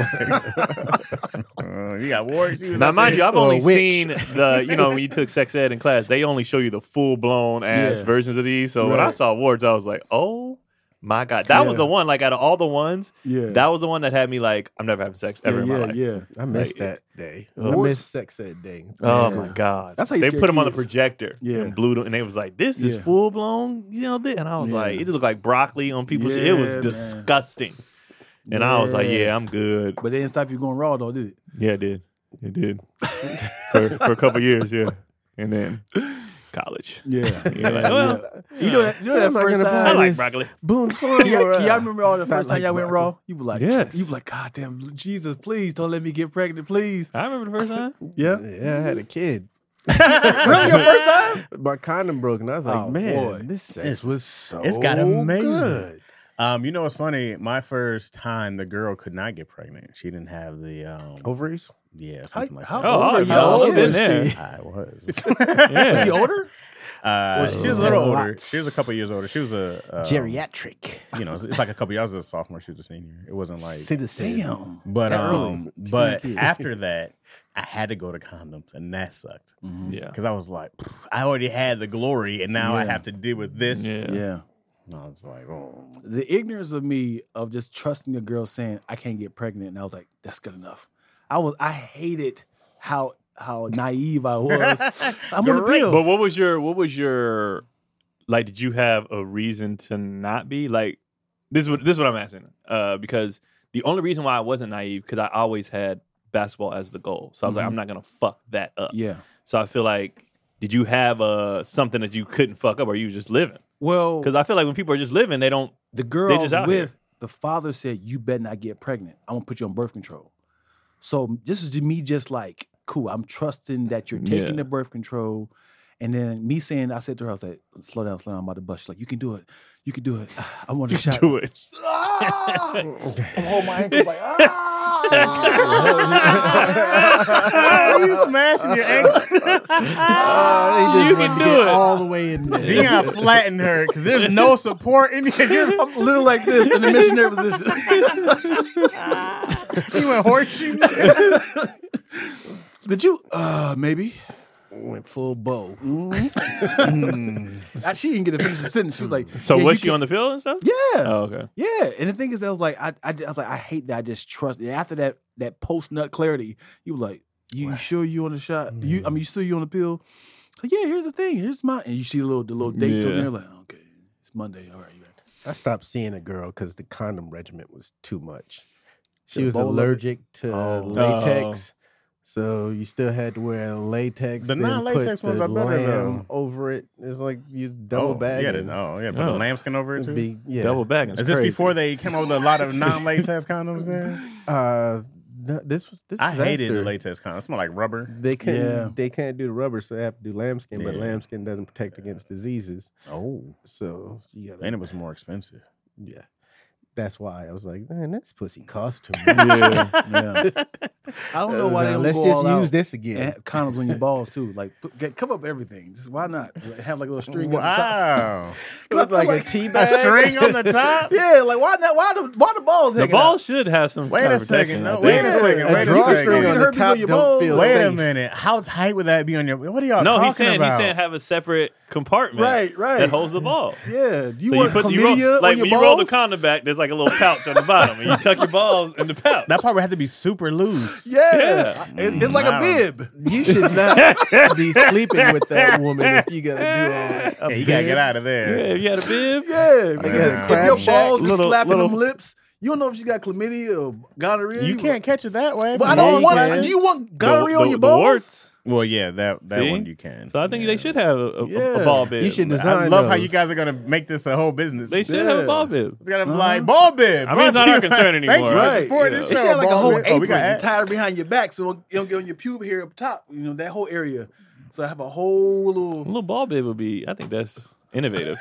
Uh, you got warts. You was Now, up mind there- you, I've Or a only witch. seen the, you know, when you took sex ed in class, they only show you the full blown ass Yeah. versions of these. So when I Right. saw warts, I was like, oh my God. That was Yeah. the one, like, out of all the ones, Yeah. that was the one that had me like, I'm never having sex ever yeah, in my yeah, life. yeah. I missed Like, that day. I Warts- missed sex ed day. Oh Yeah. my God. That's how you they scare put them on the kids. projector Yeah. and blew them. And they was like, this is Yeah. full blown, you know, this. And I was Yeah. like, it looked like broccoli on people's shit. It was Yeah, man. disgusting. And I was like, Yeah. yeah, I'm good. But they didn't stop you going raw though, did it? Yeah, it did. It did. for, for a couple years, yeah. And then college. Yeah, You're like, well, yeah. You know that. You know that I'm not first gonna time. I buy like this. broccoli. Boone's Farm. Can y'all, or, can y'all uh, remember all the not first time like y'all went broccoli. raw? You were like, Yes. you were like, God damn, Jesus, please don't let me get pregnant, please. I remember the first time. Yeah. Yeah, I had a kid. Really, your first time? My condom broke, and I was like, Oh, man, boy. this sex It's- was so it's got amazing. good. Um, you know what's funny? My first time, the girl could not get pregnant. She didn't have the um, Ovaries? yeah, How, something like how that. Oh, old I- are you? how How old old been was there? she? I was. Yeah. Was she older? Uh, Was she was a little she? older. Lots. She was a couple years older. She was a um, Geriatric. You know, it's, it's like a couple years. I was a sophomore. She was a senior. It wasn't like. Citizen. Damn. But That early. um, but Kid. after that, I had to go to condoms, and that sucked Yeah. because I was like, I already had the glory, and now I Yeah. have to deal with this. Yeah. Yeah. And I was like, oh, The ignorance of me of just trusting a girl saying I can't get pregnant, and I was like, that's good enough. I was I hated how how naive I was. I'm on the Great. pills. But what was your what was your like? Did you have a reason to not be like this? Is what this is what I'm asking uh, because the only reason why I wasn't naive because I always had basketball as the goal. So I was like, Mhm. I'm not gonna fuck that up. Yeah. So I feel like, did you have uh, something that you couldn't fuck up, or you just living? Well, Because I feel like when people are just living, they don't. the girl They I just was out with, here. the father said, "You better not get pregnant. I'm gonna put you on birth control." So this is me just like, cool. I'm trusting that you're taking Yeah. the birth control, and then me saying, I said to her, I was like, "Slow down, slow down, I'm about to bust." She's like, "You can do it. You can do it. I want a shot." Do it. Ah! I'm holding my ankles like, ah! you smashing your ankle. You can do it. all the way in there. Dion flattened her because there's no support in here. You're, I'm literally like this in the missionary position. you went horseshoe. Did you? Uh, maybe. Went full bow. I, she didn't get to finish the sentence. She was like, So yeah, was you she can- on the field and stuff? Yeah. Oh, okay. Yeah, and the thing is, I was like, I, I, I was like, I hate that. I just trust. And after that, that post nut clarity, you were like, you sure you on the shot? You, I mean, you sure you on the pill? Like, yeah, here's the thing. Here's my, and you see the little, the little dates on Yeah. there. Like, okay, it's Monday. All right, you got I stopped seeing a girl because the condom regimen was too much. She The was bowl of it? allergic to Oh. latex, so you still had to wear latex. The then non-latex put ones the are better, lamb though. over it. It's like you double oh, bag. Yeah, the- oh, yeah. Put Oh. the lambskin over it too. Be, yeah. Double bagging. Is this before they came out with a lot of non-latex condoms? There, Uh, no, this was this. I was hated after. the latex condoms. It smelled like rubber. They can't. Yeah. They can't do the rubber, so they have to do lambskin. But Yeah. lambskin doesn't protect against diseases, Oh, so you gotta. and it was more expensive. Yeah, that's why I was like, man, this pussy costs too much. yeah, yeah. I don't know why Uh, they don't let's go just all use out this and again. have condoms on your balls too. Like, put, get, cover up everything. Just why not have like a little string at the top? Wow, Look like a tea a bag. string on the top. Yeah, like why not? Why the why the balls? The hanging ball out? should have some. Wait kind a of protection, second. I No, think. wait a second. A Wait a drawstring second. on the Herpes top on your don't balls. feel Wait a safe. minute. How tight would that be on your? What are y'all No, talking he's saying about? he's saying have a separate compartment Right, right. that holds the ball. Yeah. Do you So want you put you chlamydia roll, on like your when you balls? roll the condom back, there's like a little pouch on the bottom, and you tuck your balls in the pouch. that part would have to be super loose. Yeah. Yeah. It- it's like a Wow. bib. You should not be sleeping with that woman if you gotta do all that. Yeah, you gotta get out of there. Yeah, if you had a bib. Yeah. Because Yeah. if Crab your shack, balls is little- slapping little- them lips, you don't know if she got chlamydia or gonorrhea. You can't catch it that way. But I from don't balls, want. man. Do you want The- gonorrhea the- on your the balls? warts. Well, yeah, that that See? one you can. So I think Yeah. they should have a, a, a Yeah. ball bib. You should I design. love how those. you guys are gonna make this a whole business. They should have a Yeah. ball bib. It's gotta be Uh-huh. like ball bib. I mean, it's not our concern Thank you anymore. for Right, supporting you this It show. should have like a ball whole bib. apron Oh, we got you ads. tie it behind your back so you don't get on your pube hair up top. You know, that whole area. So I have a whole A little. little ball bib would be. I think that's innovative.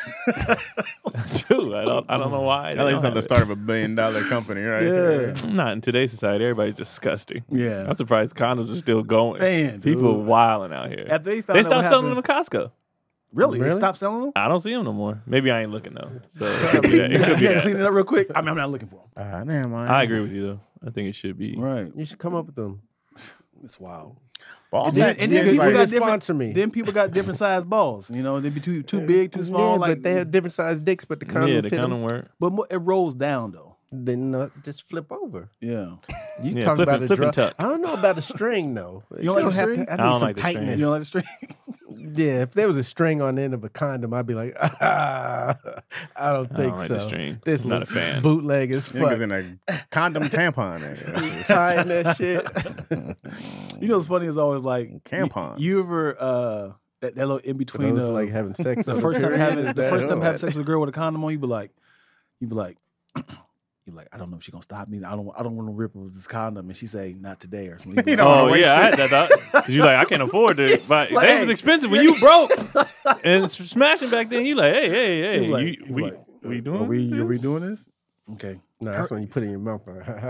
Too. I don't. I don't know why. At they least don't at the have start of a billion dollar company, right? Yeah. it. Not in today's society. Everybody's disgusting. Yeah. I'm surprised condoms are still going. Man, People dude. wilding out here. After they found They out stopped what selling them happened- at Costco. Really? They Really? stopped selling them? I don't see them no more. Maybe I ain't looking though. So it could be that. It could be Yeah, clean that. it up real quick. I mean, I'm not looking for them. Uh, never mind. I agree with you though. I think it should be. Right. You should come up with them. It's wild. Ball And then, sacks, and then yeah, people like- got Just different. sponsor me. Then people got different sized balls. You know, they'd be too too big, too small. Yeah, like, but they have different sized dicks, but the condom Yeah, the fit 'em. condom work. but mo- it rolls down though. Then uh, just flip over. Yeah. You Yeah, talk flip about and- a flip and dra- tuck. I don't know about a string though. You don't like She'll the have string? To, I I need don't some like the string. tightness. You know, like the string. Yeah, if there was a string on the end of a condom, I'd be like, ah, I don't I think don't like so. the string. This I'm not a looks fan. bootleg as fuck. Niggas in a condom tampon. eh? Tying that shit. You know what's funny is always like Tampons. You, you ever uh that, that little in between Those the like having sex. the on first time period, having the that- first time oh, having sex with a girl with a condom on, you be like, you be like, you be like, I don't know if she's gonna stop me. I don't I don't want to rip her with this condom, and she say not today or something. You You don't know, wanna Oh waste yeah, I it. had that thought. Because you like, I can't afford it. But Like, they hey. was expensive when you broke. And it's smashing back then, you like, hey, hey, you hey, be like, you, you be we, like, we are doing we, are we this? doing this? Okay. No, that's when you put it in your mouth.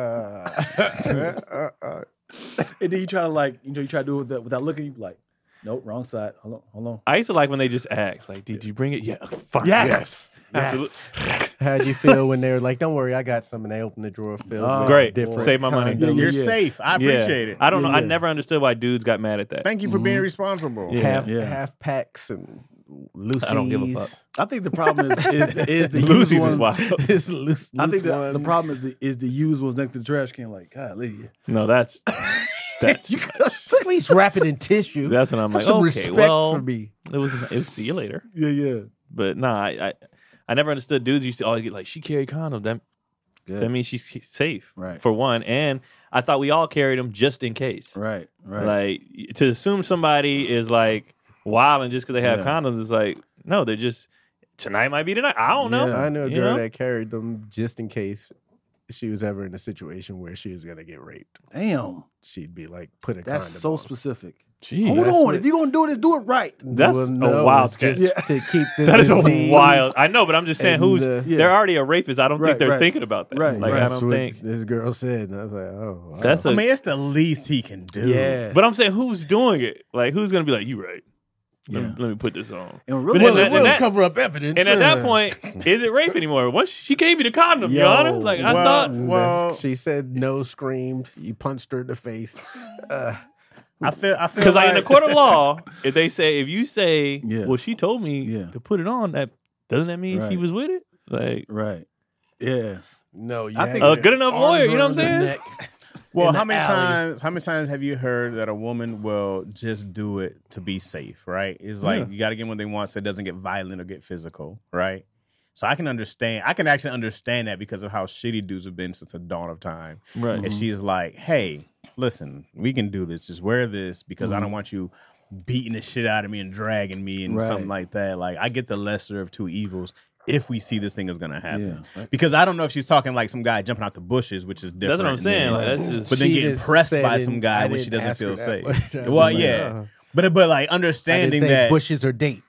Uh, uh, And then you try to like, you know, you try to do it without, without looking. You be like, nope, wrong side. Hold on, hold on. I used to like when they just ask, like, did you bring it? Yeah, fine. Yes. Yes. Absolutely. How'd you feel when they were like, "Don't worry, I got some," and they opened the drawer filled Oh, with Great. different Save my money. condoms, You're Yeah. safe. I Yeah. appreciate it. I don't know. Yeah, I yeah. never understood why dudes got mad at that. Thank you for being responsible. Yeah. half yeah. half packs and Lucy's. I don't give a fuck. I think the problem is is, is the used Lucy's is ones. wild. This loose, I think loose the, the one. problem is the is the used ones next to the trash can. Like, golly, No, that's that's You could at least wrap it in tissue. that's when I'm Have like, some okay, respect well, for me. it was it was see you later. yeah, yeah. But nah, I I, I never understood dudes used to always get like, she carried condoms. That Good. that means she's safe, Right. For one, and I thought we all carried them just in case. Right, right. Like to assume somebody is like wild and just because they have Yeah. condoms is like, no, they're just tonight might be tonight. I don't know. Yeah. I knew a You girl know? that carried them just in case she was ever in a situation where she was gonna get raped. Damn, She'd be like, "Put a that's condom so on." specific. Jeez. Hold that's on, what- if you're gonna do it, do it right. That's Well, a no, wild it's just sketch. to keep the That is a disease. wild. I know, but I'm just saying, and, who's uh, Yeah. they're already a rapist. I don't Right, think they're right. thinking about that. Right, like right. I That's don't what think. this girl said, and I was like, "Oh, wow. That's a- I mean, it's the least he can do. Yeah, But I'm saying, who's doing it? Like, who's gonna be like, you right? Let, Yeah. me, let me put this on. and But really, then Well, that- it will and that- cover up evidence." And at that uh, point, is it rape anymore? Once she gave you the condom, Your Yo, Honor. Like I well, thought. well- she said no, screamed. You punched her in the face. Uh, I feel. I feel Because like like in the court of law, if they say if you say, Yeah. well, she told me Yeah. to put it on, that doesn't that mean she Right. was with it? Like, right, yeah. no, you I had think- A your good enough arms lawyer, you know around what I'm her saying? neck. Well, in how the many alley. times? How many times have you heard that a woman will just do it to be safe? Right? It's like Yeah. you got to get what they want, so it doesn't get violent or get physical. Right? So I can understand. I can actually understand that because of how shitty dudes have been since the dawn of time. right. And she's like, "Hey, listen, we can do this. Just wear this because I don't want you beating the shit out of me and dragging me and Right. something like that. Like, I get the lesser of two evils." If we see this thing is gonna happen, Yeah. because I don't know if she's talking like some guy jumping out the bushes, which is different. That's what I'm saying. than- Like, that's just. but then She getting just pressed said by in- some I guy that didn't she doesn't ask her feel that safe. much. I was Well, like, yeah, oh. but but like I didn't understanding say that, bushes or date.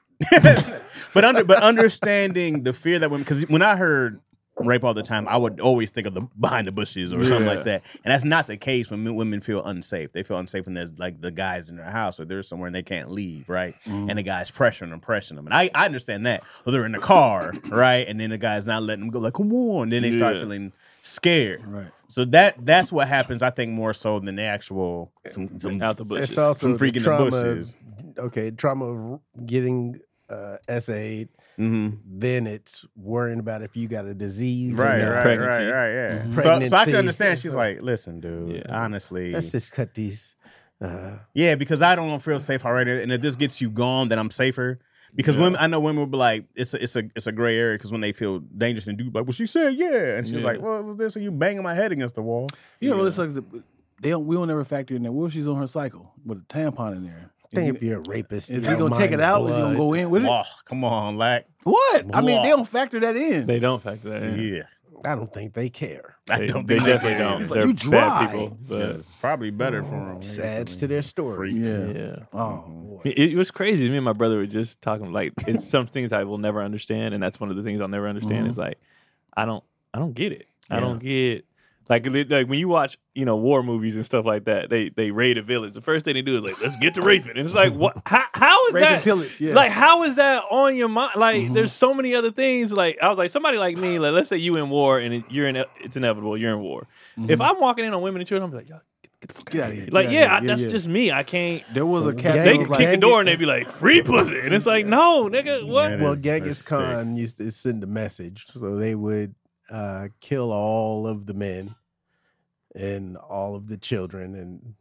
but under but understanding the fear that women, because when I heard rape all the time, I would always think of the behind the bushes or something Yeah. like that, and that's not the case when men- women feel unsafe. They feel unsafe when there's like the guys in their house or they're somewhere and they can't leave, right? Mm-hmm. And the guy's pressuring them, pressuring them, and I, I understand that. Or they're in the car, right? And then the guy's not letting them go, like, come on. Then they start Yeah. feeling scared. Right. So that that's what happens, I think, more so than the actual some some Out the bushes. It's also Some the freaking trauma. bushes. Okay, trauma of getting uh, S A. Mhm. Then it's worrying about if you got a disease. or Right, not. right, Pregnancy. right, right, yeah. Mhm. So, so I Pregnancy. can understand. She's like, listen, dude, Yeah. honestly, Let's just cut these. Uh, yeah, because I don't feel safe already, and if this gets you gone, then I'm safer. Because Yeah. women, I know women will be like, it's a, it's a, it's a gray area. Because when they feel dangerous and do like, well, she said, yeah, and she was Yeah. like, well, it was this, and you banging my head against the wall. You know, it's like the- they don't. We don't ever factor in that. What if she's on her cycle with a tampon in there? Is think he, if you're a rapist, is you he don't gonna take mind it out? Is he gonna blood. go in with it? Oh, come on, lack. What? I mean, Blah. they don't factor that in. They don't factor that in. Yeah, I don't think they care. I They, don't they think definitely can. don't. It's like, They're you dry. bad people. But Yeah, it's probably better for them. Just adds to their story. yeah. yeah. Oh, boy. It, it was crazy. Me and my brother were just talking. Like, it's some things I will never understand, and that's one of the things I'll never understand. Mhm. Is like, I don't, I don't get it. I Yeah. don't get like, li- like when you watch, you know, war movies and stuff like that. They they raid a village. The first thing they do is like, let's get to raping, and it's like, what? How, how is Rape and that? pillage, yeah. Like, how is that on your mind? Like, Mhm. there's so many other things. Like, I was like, somebody like me. Like, let's say you in war, and it, you're in. It's inevitable. You're in war. If I'm walking in on women and children, I'm be like, yo, get the fuck Get out out of of here. here. Like, Get yeah, out I, of here. that's Yeah, yeah. just me. I can't. There was a cat. Gang- They that could was kick like, the door and they'd be like, free pussy. And it's like, no, nigga, what? That Well, is- Genghis that's Khan used to send a message, so they would uh, kill all of the men and all of the children, and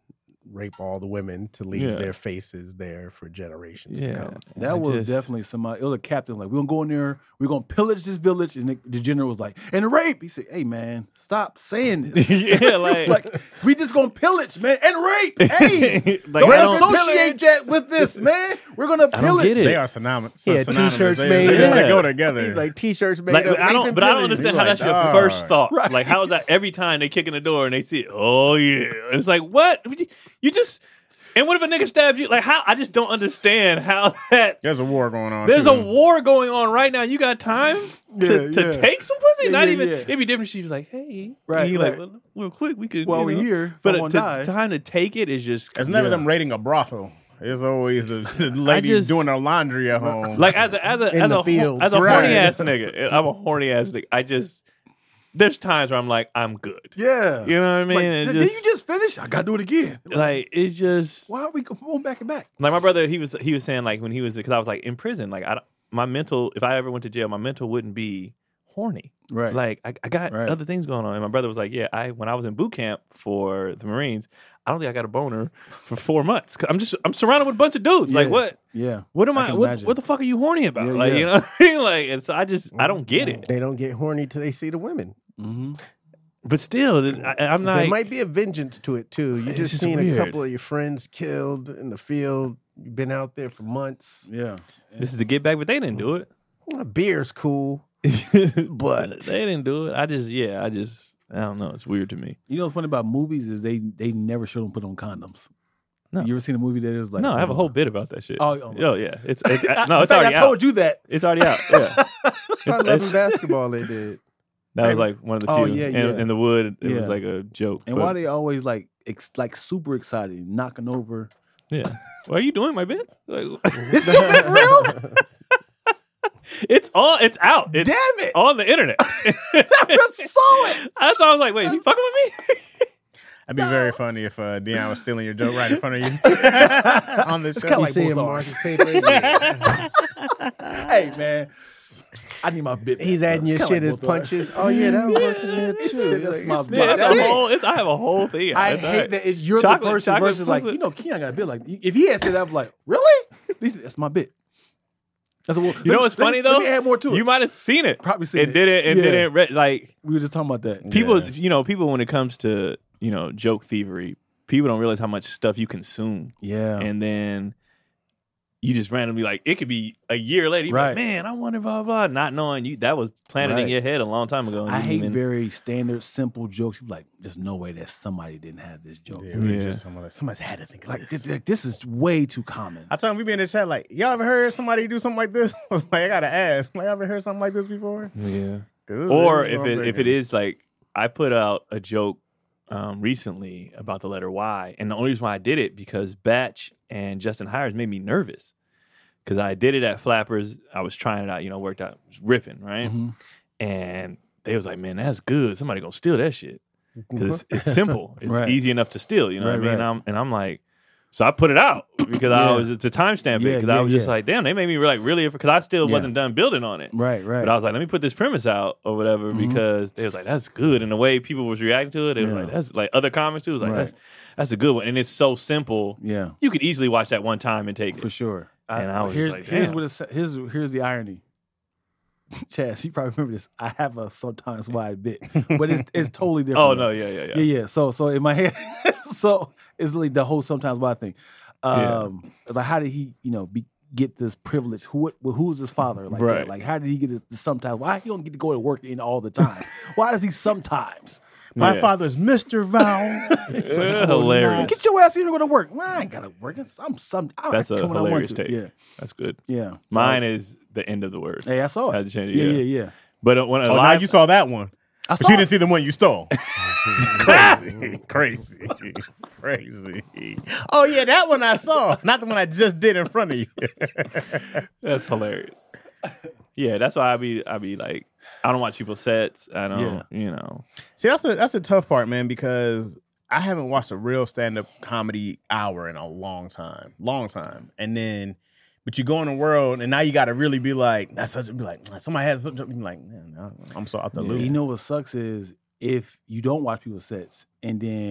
rape all the women to leave Yeah. their faces there for generations Yeah. to come. That I was just- definitely somebody. It was a captain. Like, we're gonna go in there. We're gonna pillage this village. And the, the general was like, and rape. He said, "Hey, man, stop saying this. yeah, like, like, we just gonna pillage, man, and rape. Hey, like, I don't don't, associate that with this, man. We're gonna I don't pillage. get it. They are synonymous. He had synonymous. t-shirts they, made They, they up. go together. He's like t-shirts made Like, up. I rape don't, and but I don't pillage. understand He's how like, that's your dog. first thought. Right. Like, how is that every time they kick in the door and they see, oh yeah, and it's like, what? You just, and what if a nigga stabs you? Like, how? I just don't understand how that. There's a war going on. There's too. a war going on right now. You got time to, Yeah, to yeah. take some pussy? Yeah, Not yeah, even. yeah. It'd be different. She was like, "Hey," Right, And you like, right. well, real quick, we could. While you we're know. here, but someone to, died. time to take it is just It's never Yeah. them raiding a brothel. It's always the, the lady just- doing her laundry at home. like as a as a In as the a field. as a Right. horny ass nigga. I'm a horny ass nigga. I just there's times where I'm like, I'm good. Yeah, You know what I mean? Like, It did, just- did you just finish? I gotta do it again. Like it's just Why are we going back and back? like my brother. He was he was saying like when he was because I was like in prison. Like I don't- my mental. If I ever went to jail, my mental wouldn't be horny. Right. Like I, I got Right. other things going on. And my brother was like, yeah, I when I was in boot camp for the Marines, I don't think I got a boner for four months. 'Cause I'm just I'm surrounded with a bunch of dudes. Like Yeah. what? Yeah. What am I I? can what, imagine. what the fuck are you horny about? Yeah, like yeah. you know, what I mean? Like and so I just I don't get it. They don't get horny till they see the women. Mm-hmm. But still, I, I'm there like, might be a vengeance to it too. You It's just just seen weird. a couple of your friends killed in the field. You've been out there for months. Yeah. this is the get back, but they didn't do it. Well, beer's cool. But they didn't do it. I just yeah, I just I don't know. It's weird to me. You know what's funny about movies is they they never show them put on condoms. No. You ever seen a movie that is like no, I have a whole bit about that shit. Oh, oh. oh yeah, it's, it's I, no, in it's fact, already I out. told you that. It's already out. Yeah, I It's- love it's- basketball they did. that was like one of the few. Oh, yeah, in, yeah. in the wood, it Yeah. was like a joke. And but, why they always like ex, like super excited, knocking over. yeah, what are you doing, my bit? Like, This is for real? it's all it's out. It's Damn it! on the internet. I saw it. That's why I was like, wait, is he fucking with me? That'd be very funny if uh, Deion was stealing your joke right in front of you on this show. kinda You like see him both mark ours. his paper. Yeah. Hey man, I need my bit. He's back, adding though. your It's shit kinda as like both ours. punches. Oh yeah, that was working there He too. said, "That's Like, my it's bit." Yeah, But it's a that- whole, it's, I have a whole thing. I It's all hate right. that it's you're Chocolate- the person chocolate versus like pussy. you know Keon got a bit like if he had said that I'm like really He said, that's my bit. That's a, You know what's funny though? Let me add more to it. You might have seen it. Probably seen and it. did it and Yeah. didn't re- like We were just talking about that. people. Yeah. You know, people when it comes to you know joke thievery, people don't realize how much stuff you consume, Yeah. and then you just randomly like it could be a year later. You're Right. like, man, I wonder blah blah. blah," Not knowing you that was planted in Right. your head a long time ago. and I you hate didn't even- very standard, simple jokes. You're like, there's no way that somebody didn't have this joke. Yeah, we Yeah. just- somebody- somebody's had to think of Like, this. this, like, this is way too common. I tell them we be in the chat like, y'all ever heard somebody do something like this? I was like, I gotta ask. Like, y'all ever heard something like this before? Yeah. 'Cause this is- Or this is if what I'm it if it thinking. is like I put out a joke um, recently about the letter Y, and the only reason why I did it because Batch and Justin Hires made me nervous because I did it at Flappers. I was trying it out, you know, worked out, it was ripping, right? Mhm. And they was like, "Man, that's good. Somebody gonna steal that shit because it's, it's simple. It's Right. easy enough to steal. You know what I Right, mean?" right. And I'm and I'm like. So I put it out because I Yeah. was to timestamp it Yeah, because yeah, I was just yeah. like, damn, they made me like really because I still Yeah. wasn't done building on it. Right, right. But I was like, let me put this premise out or whatever Mhm. because they was like, that's good. And the way people was reacting to it, they was Yeah. like, that's like other comments too was like, Right. that's that's a good one. And it's so simple. yeah, You could easily watch that one time and take for it. sure. And I was here's, like, here's damn. what it's, here's here's the irony. Chaz, you probably remember this. I have a sometimes wide bit, but it's it's totally different. Oh no, yeah, yeah, yeah. yeah, yeah. So so in my head, so it's like the whole sometimes why thing. Um, like how did he, you know, be, get this privilege? Who who was his father? Like, Right. that? Like how did he get this, this sometimes? Why he don't get to go to work in all the time? Why does he sometimes? My Yeah. father's Mister Val. Yeah, hilarious. Get your ass here to go to work. Well, I ain't gotta work. I'm some. I That's a come when I want hilarious to. take. Yeah, That's good. yeah. Mine is the end of the word. Hey, I saw I it. had to change it. Yeah, Yeah, yeah, yeah. But uh, when a Oh, now live, you saw that one. I But saw you it. didn't see the one you stole. crazy. Crazy. Crazy. Oh, yeah, that one I saw. Not the one I just did in front of you. that's hilarious. Yeah, that's why I be I be like, I don't watch people's sets. I don't, Yeah. you know. See, that's a, that's a tough part, man, because I haven't watched a real stand-up comedy hour in a long time. Long time. And then, but you go in the world, and now you got to really be like, that's such a, be like, somebody has such a, be like, man, I'm so out the Yeah, loop. you know what sucks is if you don't watch people's sets and then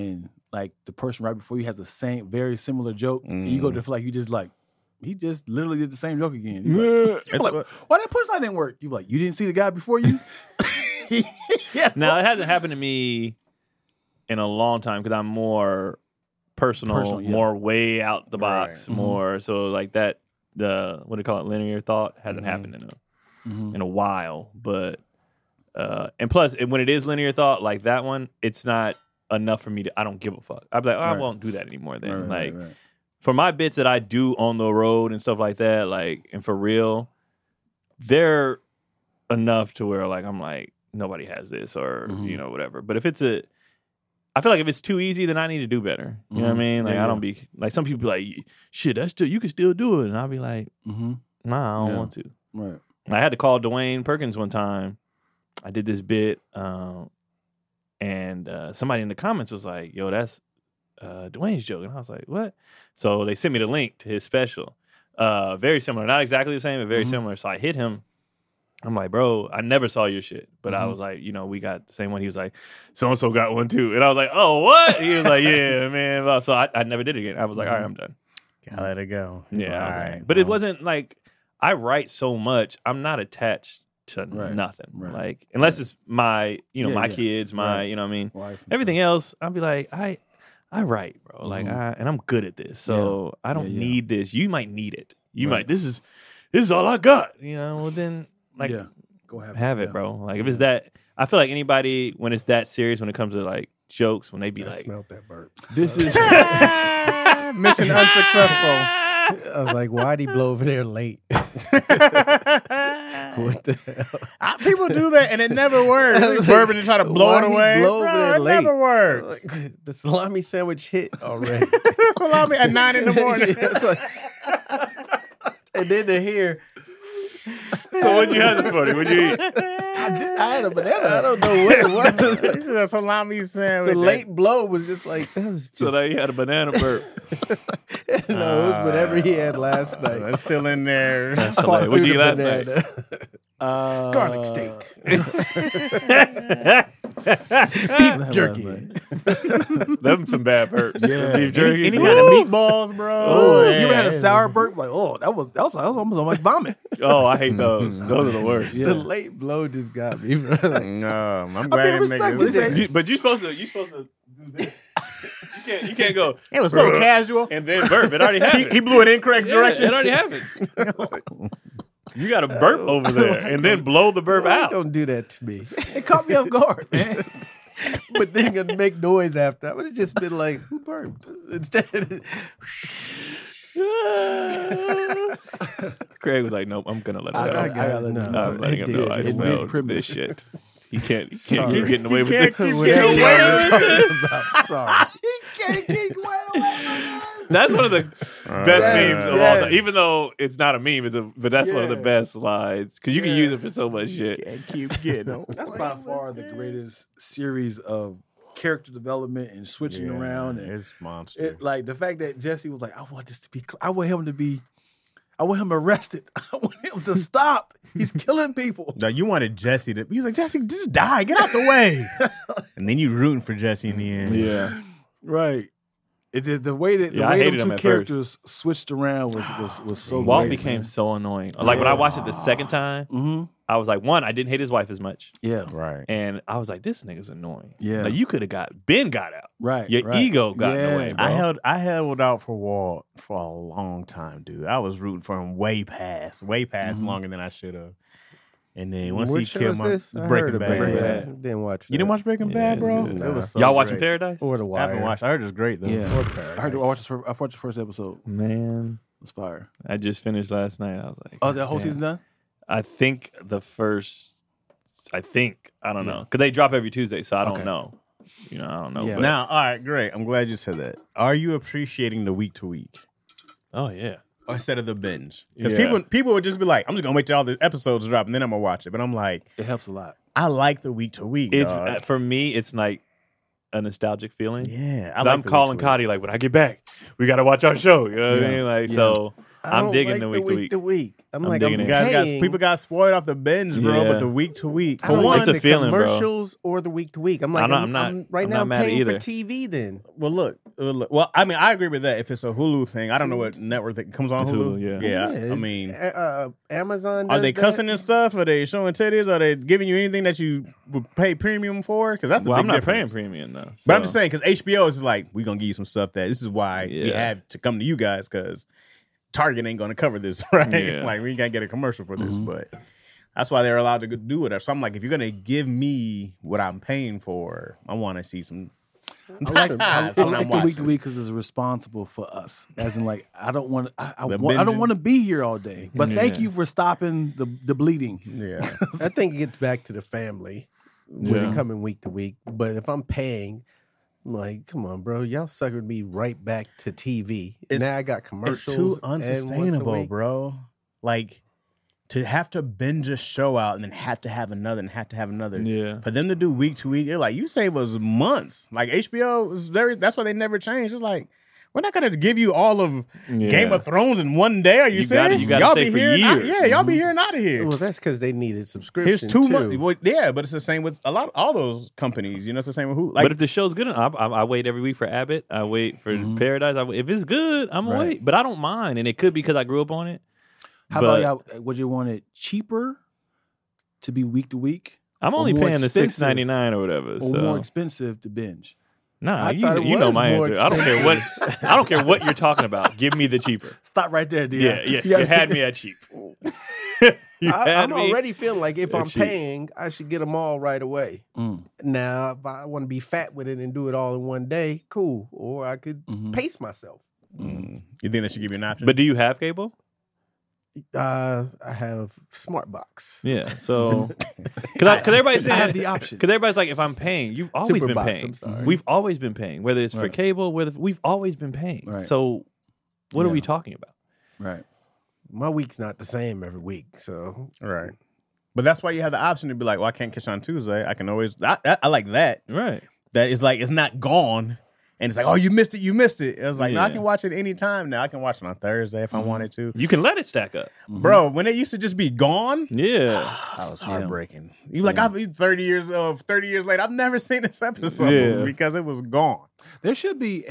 like the person right before you has the same, very similar joke, and you go to feel like you just like, he just literally did the same joke again. You're like, It's like, what- why that punchline didn't work? You like, you didn't see the guy before you? yeah. Now it hasn't happened to me in a long time because I'm more personal, Personal, yeah. more way out the box, Right. more so like that. The what do you call it? Linear thought hasn't Mhm. happened in a Mhm. in a while, but uh, and plus it, when it is linear thought like that one, it's not enough for me to. I don't give a fuck. I'd be like, oh, I Right. won't do that anymore. Then Right, like. right, right. For my bits that I do on the road and stuff like that, like, and for real, they're enough to where, like, I'm like, nobody has this or, Mhm. you know, whatever. But if it's a, I feel like if it's too easy, then I need to do better. You know what I Mhm. mean? Like, Yeah, I don't be, like, some people be like, shit, that's still, you can still do it. And I'll be like, Mm-hmm. nah, I don't Yeah. want to. Right. I had to call Dwayne Perkins one time. I did this bit, um, and uh, somebody in the comments was like, yo, that's uh, Dwayne's joke. And I was like, what? So they sent me the link to his special. Uh, very similar. Not exactly the same, but very Mhm. similar. So I hit him. I'm like, bro, I never saw your shit. But I Mhm. was like, you know, we got the same one. He was like, so-and-so got one too. And I was like, oh, what? He was like, yeah, man. So I, I never did it again. I was like, all right, I'm done. Gotta let it go. Yeah. I was All like- right, but it well, wasn't like, I write so much. I'm not attached to Right, nothing. right. Like, unless it's my, you know, Yeah, my yeah. kids, my, Right. you know what I mean? Wife and Everything else, I'll be like, I I write, bro. Like Mhm. I and I'm good at this. So I don't Yeah, yeah. need this. You might need it. You Right. might this is this is all I got. You know, well then like yeah. Go have, have it, yeah. bro. Like if it's that I feel like anybody when it's that serious when it comes to like jokes, when they be I like, smelled that burp. this is Mission unsuccessful. I was like, why'd he blow over there late? What the hell? I- people do that and it never works. They bourbon and try to blow Why'd it he away. blow over Bro, there it late? never works. Like, the salami sandwich hit already. Salami at nine in the morning. It's like- and then to hear, so what'd you have this morning? What'd you eat? I, did, I had a banana. I don't know what it was. This is a salami sandwich. The late blow was just like, that was just, So now you had a banana burp. no, it was whatever he had last Uh, night. it's still in there. That's Fought hilarious. What'd you through eat the last night? banana. Uh, Garlic steak. Beef jerky. Them some bad burps. Yeah. Beef jerky. Any kind of meatballs, bro. Oh, Yeah. you ever had a sour burp? Like, oh, that was that was, that was almost almost vomit. Oh, I hate those. Those are the worst. Yeah. The late blow just got me. Bro. Like, No, I'm I glad mean, them respectfully, niggas. say- You- but you supposed to you supposed to do this. You can't you can't go It was so Bruh. casual. and then burp. It already He, happened. he blew it incorrect Yeah, direction. It already happened. You got to burp over there and then blow the burp why out. don't do that to me. It caught me off guard, man. But then gonna make noise after. I would have just been like, who burped? Instead, Craig was like, "Nope, I'm gonna let it I go. got- I gotta let no, you know. I'm letting it him know did. I It did. smelled Mid-premise. this shit. He can't, he can't Sorry. keep getting away He with can't this. keep Whatever getting y'all away were talking about. Sorry. Can't keep away away. That's one of the best Yes, memes of all yes. time. Even though it's not a meme, it's a, but that's one of the Yeah. best slides because you can Yeah. use it for so much shit. Can't keep getting That's by far the greatest series of character development and switching Yeah, around and it's monster. it, like the fact that Jesse was like, I want this to be, cl- I want him to be, I want him arrested. I want him to stop. He's killing people. No, you wanted Jesse to. He was like, Jesse, just die, get out the way. And then you rooting for Jesse in the end. Yeah, Right. It did the way that the Yeah, I way hated them him two at characters switched around was was was so Walt great. became so annoying. Like when I watched it the second time, Mm-hmm. I was like, one, I didn't hate his wife as much, Yeah. Right. and I was like, this nigga's annoying. Yeah. like, you could have got Ben got out. Right. Your right. ego got in the Yeah. way, bro. I held I held out for Walt for a long time, dude. I was rooting for him way past, way past Mhm. longer than I should have. And then once What he show killed is my this? I Breaking heard Bad. of Breaking Bad. Bad. Didn't watch. You didn't that. watch Breaking Yeah, Bad, it's bro? good. It was so Y'all watching great. Paradise? Or the I Wire. haven't watched. I heard it's great though. Yeah. Or I Paradise. heard. I watched. the fir- I watched the first episode. Man, It was fire. I just finished last night. I was like, Oh, the whole damn. season done. I think the first. I think I don't Yeah. know because they drop every Tuesday, so I don't Okay. know. You know, I don't know. Yeah. but- Now, all right, great. I'm glad you said that. Are you appreciating the week to week oh yeah, instead of the binge? Because Yeah. people people would just be like, I'm just gonna wait till all the episodes drop and then I'm gonna watch it. But I'm like, It helps a lot. I like the week to week. it's dog. uh, for me. It's like a nostalgic feeling. yeah. I I like I'm the calling week to week. Cotty like when I get back, we got to watch our show. You know what Yeah. I mean? Like Yeah. so, I I'm don't digging like the week to week. to week. I'm, I'm like, digging I'm it. Guys, guys, paying. people got spoiled off the binge, bro. Yeah. But the week to week, I for don't one, like It's a the feeling, bro. commercials or the week to week. I'm like, I'm I'm, not- I'm I'm not- right I'm now. not I'm mad paying for either. T V. Then well, look, uh, look, well, I mean, I agree with that. If it's a Hulu thing, I don't know what network that comes on It's Hulu. Hulu, yeah. yeah. I mean, uh, uh, Amazon. are does they that. cussing and stuff? Are they showing titties? Are they giving you anything that you would pay premium for? Because that's the Well, big I'm not difference. paying premium though. But I'm so- just saying, because H B O is like, we're gonna give you some stuff that this is why we Yeah. have to come to you guys, because Target ain't gonna cover this, right? Yeah. Like we can't get a commercial for this, Mhm. but that's why they're allowed to go- do it. So I'm like, if you're gonna give me what I'm paying for, I want to see some. I like, some I, ties I when like I'm the week to watching. week because it's responsible for us. As in, like, I don't want, I, I, The want, I don't binging. want to be here all day. But thank Yeah. you for stopping the the bleeding. Yeah, I think it gets back to the family when Yeah. it coming week to week. But if I'm paying, I'm like, come on, bro, y'all suckered me right back to T V. It's- now I got it's commercials. too and once a unsustainable, week. bro. Like to have to binge a show out and then have to have another and have to have another. Yeah. For them to do week to week, you're like, you save us months. Like H B O is very. That's why they never changed. It's like we're not gonna give you all of Yeah. Game of Thrones in one day. Are you, You gotta- serious? you gotta all stay be for here. and out- years. yeah, y'all be here and out of here. Well, that's because they needed subscription. Here's two too. months. Well, yeah, but it's the same with a lot. All those companies. You know, it's the same with who. Like, but if the show's good, I, I, I wait every week for Abbott. I wait for Mhm. Paradise. I, if it's good, I'm gonna Right. wait. But I don't mind, and it could be because I grew up on it. How But about y'all? Would you want it cheaper to be week to week, I'm or only more paying the expensive? six ninety nine or whatever. or So more expensive to binge? nah, I you, thought it you know was my more answer. I don't care what I don't care what you're talking about. Give me the cheaper. Stop right there, Dion. Yeah, yeah. You gotta- You had me at cheap. you I, had I'm me. already feeling like if at I'm cheap. paying, I should get them all right away. Mm, Now, if I want to be fat with it and do it all in one day, cool. Or I could mhm. pace myself. mm, you think they should give you an option? But do you have cable? Uh, I have Smartbox. Yeah. So because because everybody's I have saying the option. because everybody's like, if I'm paying, you've always been Superbox, paying. I'm sorry. We've always been paying, whether it's for Right. cable, whether we've always been paying. Right. So what are Yeah. we talking about? Right. My week's not the same every week, so right. But that's why you have the option to be like, well, I can't catch on Tuesday. I can always. I, I, I like that. Right. That is like it's not gone, and it's like, oh, you missed it, you missed it. It was like, no, I Yeah. can watch it anytime now. I can watch it on Thursday if I Mhm. wanted to. You can let it stack up. Mhm. Bro, when it used to just be gone, Yeah. that was Yeah. heartbreaking. You like, Yeah. I've thirty years of thirty years later, I've never seen this episode Yeah. because it was gone. There should be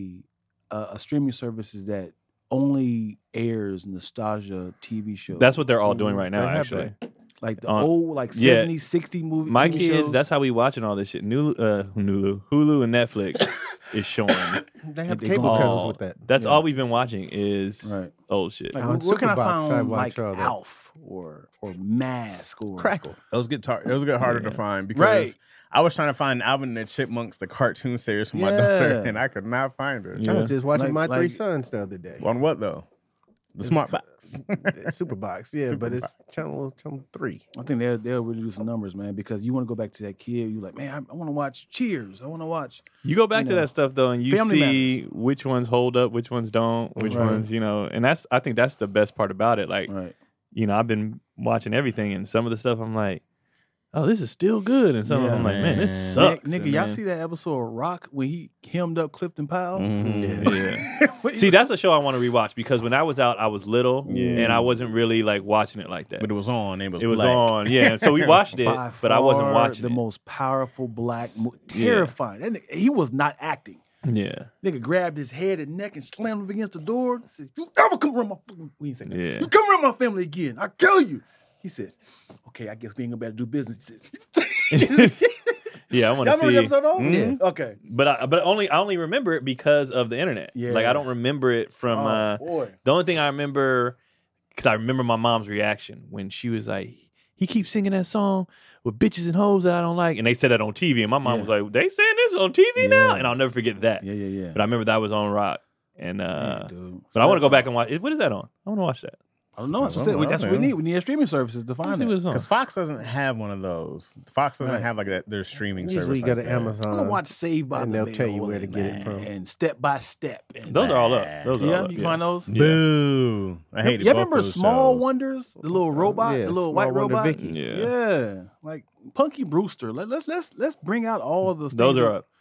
a a, a streaming services that only airs nostalgia T V shows. That's what they're all doing right now, They have actually. like the on- old like yeah. seventies, sixties movie. My T V kids, shows. that's how we watching all this shit. New, uh, Hulu, Hulu and Netflix is showing. they have They cable go channels all- with that. That's Yeah. all we've been watching is Right. old shit. Like, On where can I Superbox, I find watch like all that. Alf or or Mask or Crackle. Those get tar- those get harder Yeah. to find because Right. I was trying to find Alvin and the Chipmunks, the cartoon series for my Yeah. daughter, and I could not find it. I Yeah. was just watching Like- My Three like- Sons the other day. On what though? The It's- smart box. Superbox, yeah, but it's channel channel three. I think they'll they'll really do some numbers, man, because you want to go back to that kid. You're like, man, I, I want to watch Cheers. I want to watch. You go back You to know, that stuff though, and you Family see which ones hold up, which ones don't, which Right. ones, you know, and that's I think that's the best part about it. Like, Right. you know, I've been watching everything, and some of the stuff I'm like, oh, this is still good, and some of Yeah. them I'm like, man, this Man. sucks. Nick, nigga, and y'all then- see that episode of Rock when he hemmed up Clifton Powell? Mhm. Yeah. What See, you- that's a show I want to rewatch because when I was out, I was little, Yeah. and I wasn't really like watching it like that. But it was on. It was, It was black. on, yeah. So we watched it, by but I wasn't far watching the it. most powerful black, mo- Yeah. terrifying. That nigga, he was not acting. Yeah, Nigga grabbed his head and neck and slammed him against the door. And said, "You ever come around my fucking?" We ain't say that. Yeah. You come around my family again, I'll kill you. He said, "Okay, I guess we ain't gonna be able to do business." He said, yeah. I want Y'all to remember the see, episode though? Mhm. Yeah. Okay. but I, but only I only remember it because of the internet. Yeah. Like I don't remember it from. oh uh, boy. The only thing I remember, because I remember my mom's reaction when she was like, he keeps singing that song with bitches and hoes that I don't like. And they said that on T V. And my mom Yeah. was like, they saying this on T V now? Yeah. And I'll never forget that. Yeah, yeah, yeah. But I remember that was on Rock. And uh, Yeah, dude. But I want to go back and watch it. What is that on? I want to watch that. I don't know. That's, I what, don't know, that's what we man. need. We need streaming services to Let's find see what it. it's on. Because Fox doesn't have one of those. Fox doesn't Right. have like that. Their streaming service. Usually you go like to that. Amazon. I'm gonna watch Saved by and the they'll tell you Bell where to and, get it from. and Step by Step. And Those are all up. Those are yeah, all up. you can find those. Yeah. Boo! I hated You both remember those Small shows. Wonders, the little robot, Yeah, the little Small white Wonder robot? Vicky. Yeah. Yeah, like Punky Brewster. Let, let's let's let's bring out all the Those things are that up.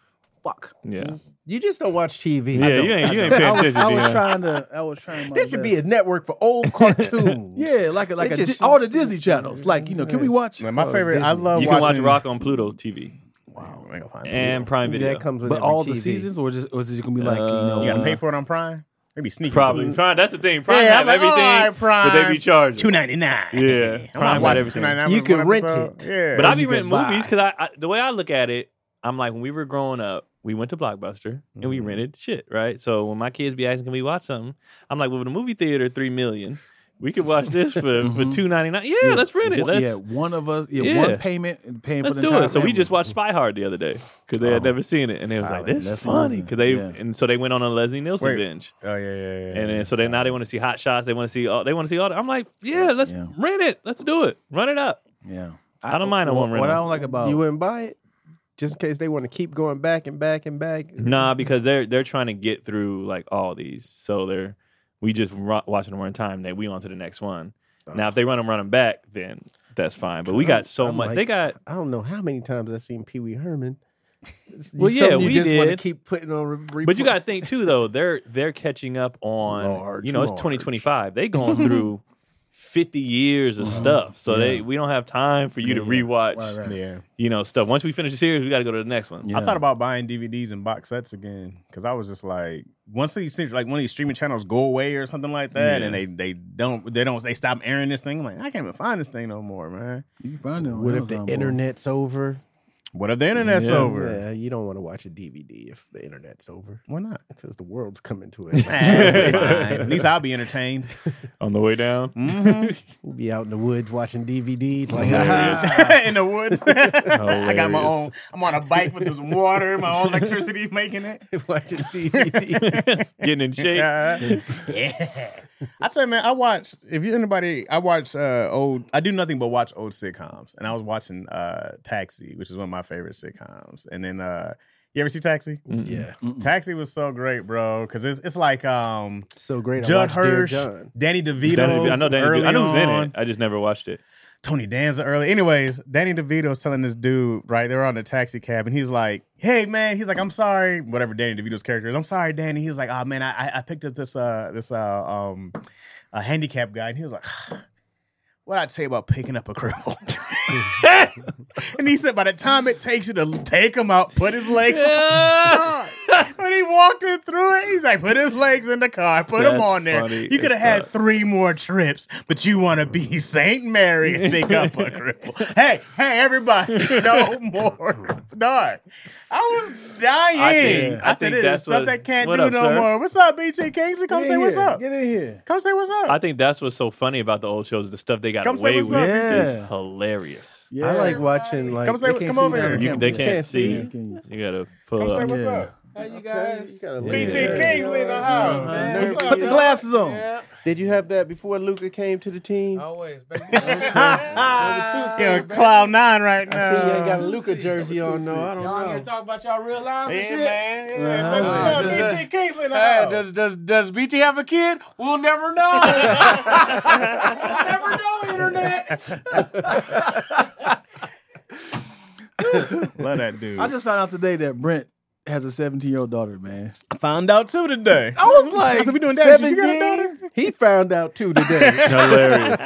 fuck. Yeah. You just don't watch T V. Yeah, you ain't, you ain't paying I was, attention, I was Dion. trying to. I was trying. My This should best. be a network for old cartoons. Yeah, like a, like It a, just- Di- all the Disney channels. Like, you know, can we watch? Man, my Oh, favorite. I Disney. love You can watch watching Rock on Pluto T V Wow, I ain't gonna find it. and Prime Video. That comes with But every all T V. the seasons, or just or is it gonna be like you know? You gotta uh, pay for it on Prime. Maybe sneaky. Probably. Prime, that's the thing. Prime Yeah, have I'm like, everything, all right, Prime. but they be charging. Two ninety nine. Yeah, I'm Prime not got watching everything. two ninety nine. You can rent it. Yeah, But I be you renting can buy. movies because I, I the way I look at it, I'm like when we were growing up, we went to Blockbuster and we rented shit, right? So when my kids be asking, "Can we watch something?" I'm like, "Well, the movie theater three million. We could watch this for for two ninety nine. Yeah, let's rent it. one- Let's yeah, one of us. Yeah, Yeah. one payment and paying let's for the do entire it." So we family. just watched Spy Hard the other day because they had Oh. never seen it, and they was like, Solid. "This That's funny," awesome. because they Yeah. and so they went on a Leslie Nielsen Wait. binge. Oh yeah, yeah, yeah. And then so they now they want to see Hot Shots. They want to see all. They want to see all. The, I'm like, yeah, let's Yeah. rent it. Let's do it. Run it up. Yeah, I don't mind a What, one what rental. I don't like about You wouldn't buy it just in case they want to keep going back and back and back. Nah, because they're they're trying to get through like all these. So they're we just ro- watching them one time. Then we on to the next one. Now if they run them run them back, then that's fine. But we got so I'm much. like- they got. I don't know how many times I've seen Pee Wee Herman. It's Well, something yeah, you we just want to did. keep putting on. Re- But you replay. got to think too, though. They're they're catching up on. Large, you know, it's large. twenty twenty-five. They going through fifty years of stuff. So they we don't have time for you to Yeah, yeah. rewatch. Right, right. yeah. You know, stuff. Once we finish the series, we got to go to the next one. Yeah. I thought about buying D V Ds and box sets again because I was just like, once these things, like one of these streaming channels go away or something like that, Yeah. and they they don't they don't they stop airing this thing. I'm like, I can't even find this thing no more, man. You can find them. What on if the Amazon, boy. internet's over? What if the internet's Yeah. over? Yeah, you don't want to watch a D V D if the internet's over Why not? because the world's coming to an Ah, end. fine. At least I'll be entertained. On the way down. Mhm. We'll be out in the woods watching D V Ds. Like, Hilarious. ah, In the woods. I got my Hilarious. own. I'm on a bike with this water, my own electricity making it. watching D V Ds. Getting in shape. Yeah. yeah. I say, man, I watch. If you anybody, I watch uh, old. I do nothing but watch old sitcoms, and I was watching uh, Taxi, which is one of my favorite sitcoms. And then, uh, you ever see Taxi? Mm-mm. Yeah, Taxi was so great, bro, because it's it's like um, so great. I Judd watched Dear Hirsch, John. Danny DeVito. Danny, I know Danny. early I know who's in on. it. I just never watched it. Tony Danza early. Anyways, Danny DeVito's telling this dude, right? They're on the taxi cab, and he's like, "Hey, man," he's like, "I'm sorry." Whatever Danny DeVito's character is, "I'm sorry, Danny." He's like, "Oh man, I I picked up this uh this uh um a handicap guy," and he was like, "What I'd say about picking up a cripple?" And he said, "By the time it takes you to take him out, put his legs." on When he walking through it, he's like, "Put his legs in the car, put him That's on there. funny. You could have It's had not- three more trips, but you want to be Saint Mary and pick up a cripple." Hey, hey, everybody, no more. Dog, I was dying. I I, think- I said, think "It is that's stuff what- that can't what do up, no sir? more." What's up, B T Kingsley? Come Get say in what's here. up. Get in here. Come say what's up. I think that's what's so funny about the old shows. The stuff they got Come say away what's with up, is yeah. hilarious. Yeah. I like watching like Come say- They can't come see over you here. on You, camera. they can't, Can't see. see. You. Can you? You gotta Come pull say up. what's Yeah. up. How you guys? B T Yeah. Kingsley in the house. man. What's up, Put the dog? glasses on. Yeah, Did you have that before Luca came to the team? always. Baby. You're cloud nine right I now. see you ain't got a Luca jersey on. No, I don't Y'all here know. talk about y'all real lives and Yeah, shit. man. Yeah. Say Uh-huh. what's up, Does B T Kingsley in the Hey, house. does does does B T have a kid? We'll never know. we'll never know, internet. Love that dude. I just found out today that Brent has a seventeen-year-old daughter, man. found out too today. I was like, I said, we doing that. You got a daughter? seventeen. He found out too today. Hilarious.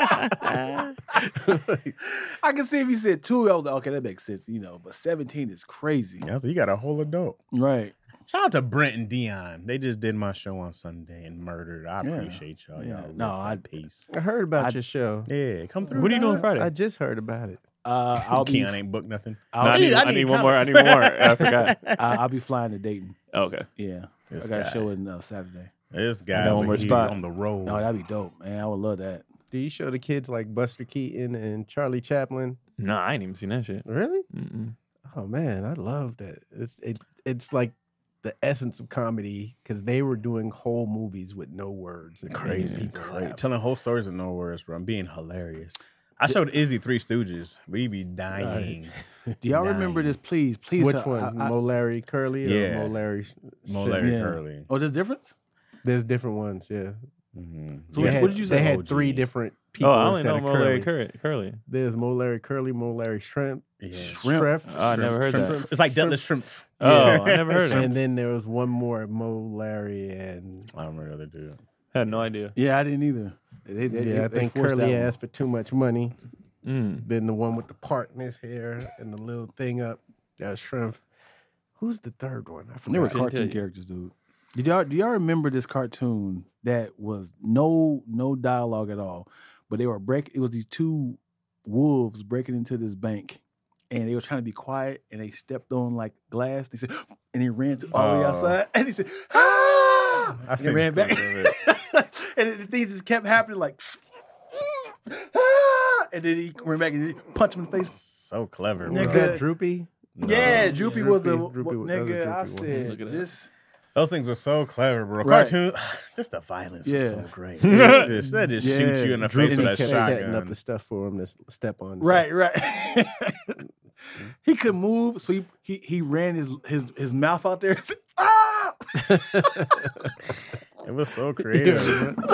I can see if he said two, I was like, okay, that makes sense, you know, but seventeen is crazy. Yeah, so you got a whole adult. Right. Shout out to Brent and Dion. They just did my show on Sunday and murdered. I Yeah. appreciate y'all. Yeah. Y'all No, no, I I- peace. I heard about I- your show. Yeah, come through. What are you doing dog. Friday? I just heard about it. Uh, I'll be, Keon ain't booked nothing. I'll, No, I be, need, I I need need one more. I need comments. one more. I forgot. I- I'll be flying to Dayton. Okay. Yeah. This I got guy. a show in uh, Saturday. This guy got one over more here spot. on the road. No, that'd be dope, man. I would love that. Do you show the kids like Buster Keaton and Charlie Chaplin? No, I ain't even seen that shit. Really? Mm-mm. Oh man, I love that. It's it. It's like the essence of comedy because they were doing whole movies with no words. And Crazy, making people crazy. laugh. Telling whole stories with no words, bro. I'm being hilarious. I showed Izzy Three Stooges. We be dying. Do y'all remember Dying. this? Please, please. Which uh, one? I- I- Mo Larry Curly or Yeah. Mo Larry? Mo Shit? Larry Yeah. Curly. oh, there's difference? There's different ones. Yeah. Mm-hmm. So They what, had, what did you They say? had O G. three different people Oh, I only instead know of Mo Curly. Larry Curly. Curly. There's Mo Larry Curly, Mo Larry Shrimp, Yeah. Shrimp. Oh, I never heard Shrimp. that. It's like Deadlift Shrimp. Oh, I never heard of And that. then there was one more, Mo Larry, and I don't remember the other dude. Had no idea. Yeah, I didn't either. They, they, yeah, they, I they think forced Curly that one. asked for too much money. Mm. Then the one with the part in his hair and the little thing up, that was Shrimp. Who's the third one? I They were forgot. Couldn't tell cartoon you. characters, dude. Did y'all do y'all remember this cartoon that was no no dialogue at all, but they were break. It was these two wolves breaking into this bank, and they were trying to be quiet, and they stepped on like glass. They said, and they ran to all the way Oh. outside, and he said, "Ah!" I and seen they ran back, clips of and the things just kept happening, like, "Ah!" and then he ran back and he punched him in the face. So clever, Was bro. Nigga. that Droopy? Yeah, Droopy was a Droopy- Droopy was- that was a nigga. I Droopy one. said Look at that. this. Those things were so clever, bro. Right. Cartoon, just the violence was Yeah. so great. They just, they just shoot Yeah. you in the Droopy face with that kept setting up shotgun. the stuff for him to s- step on. so- Right, right. He couldn't move, so he he, he ran his, his his mouth out there and said, ah! It was so creative.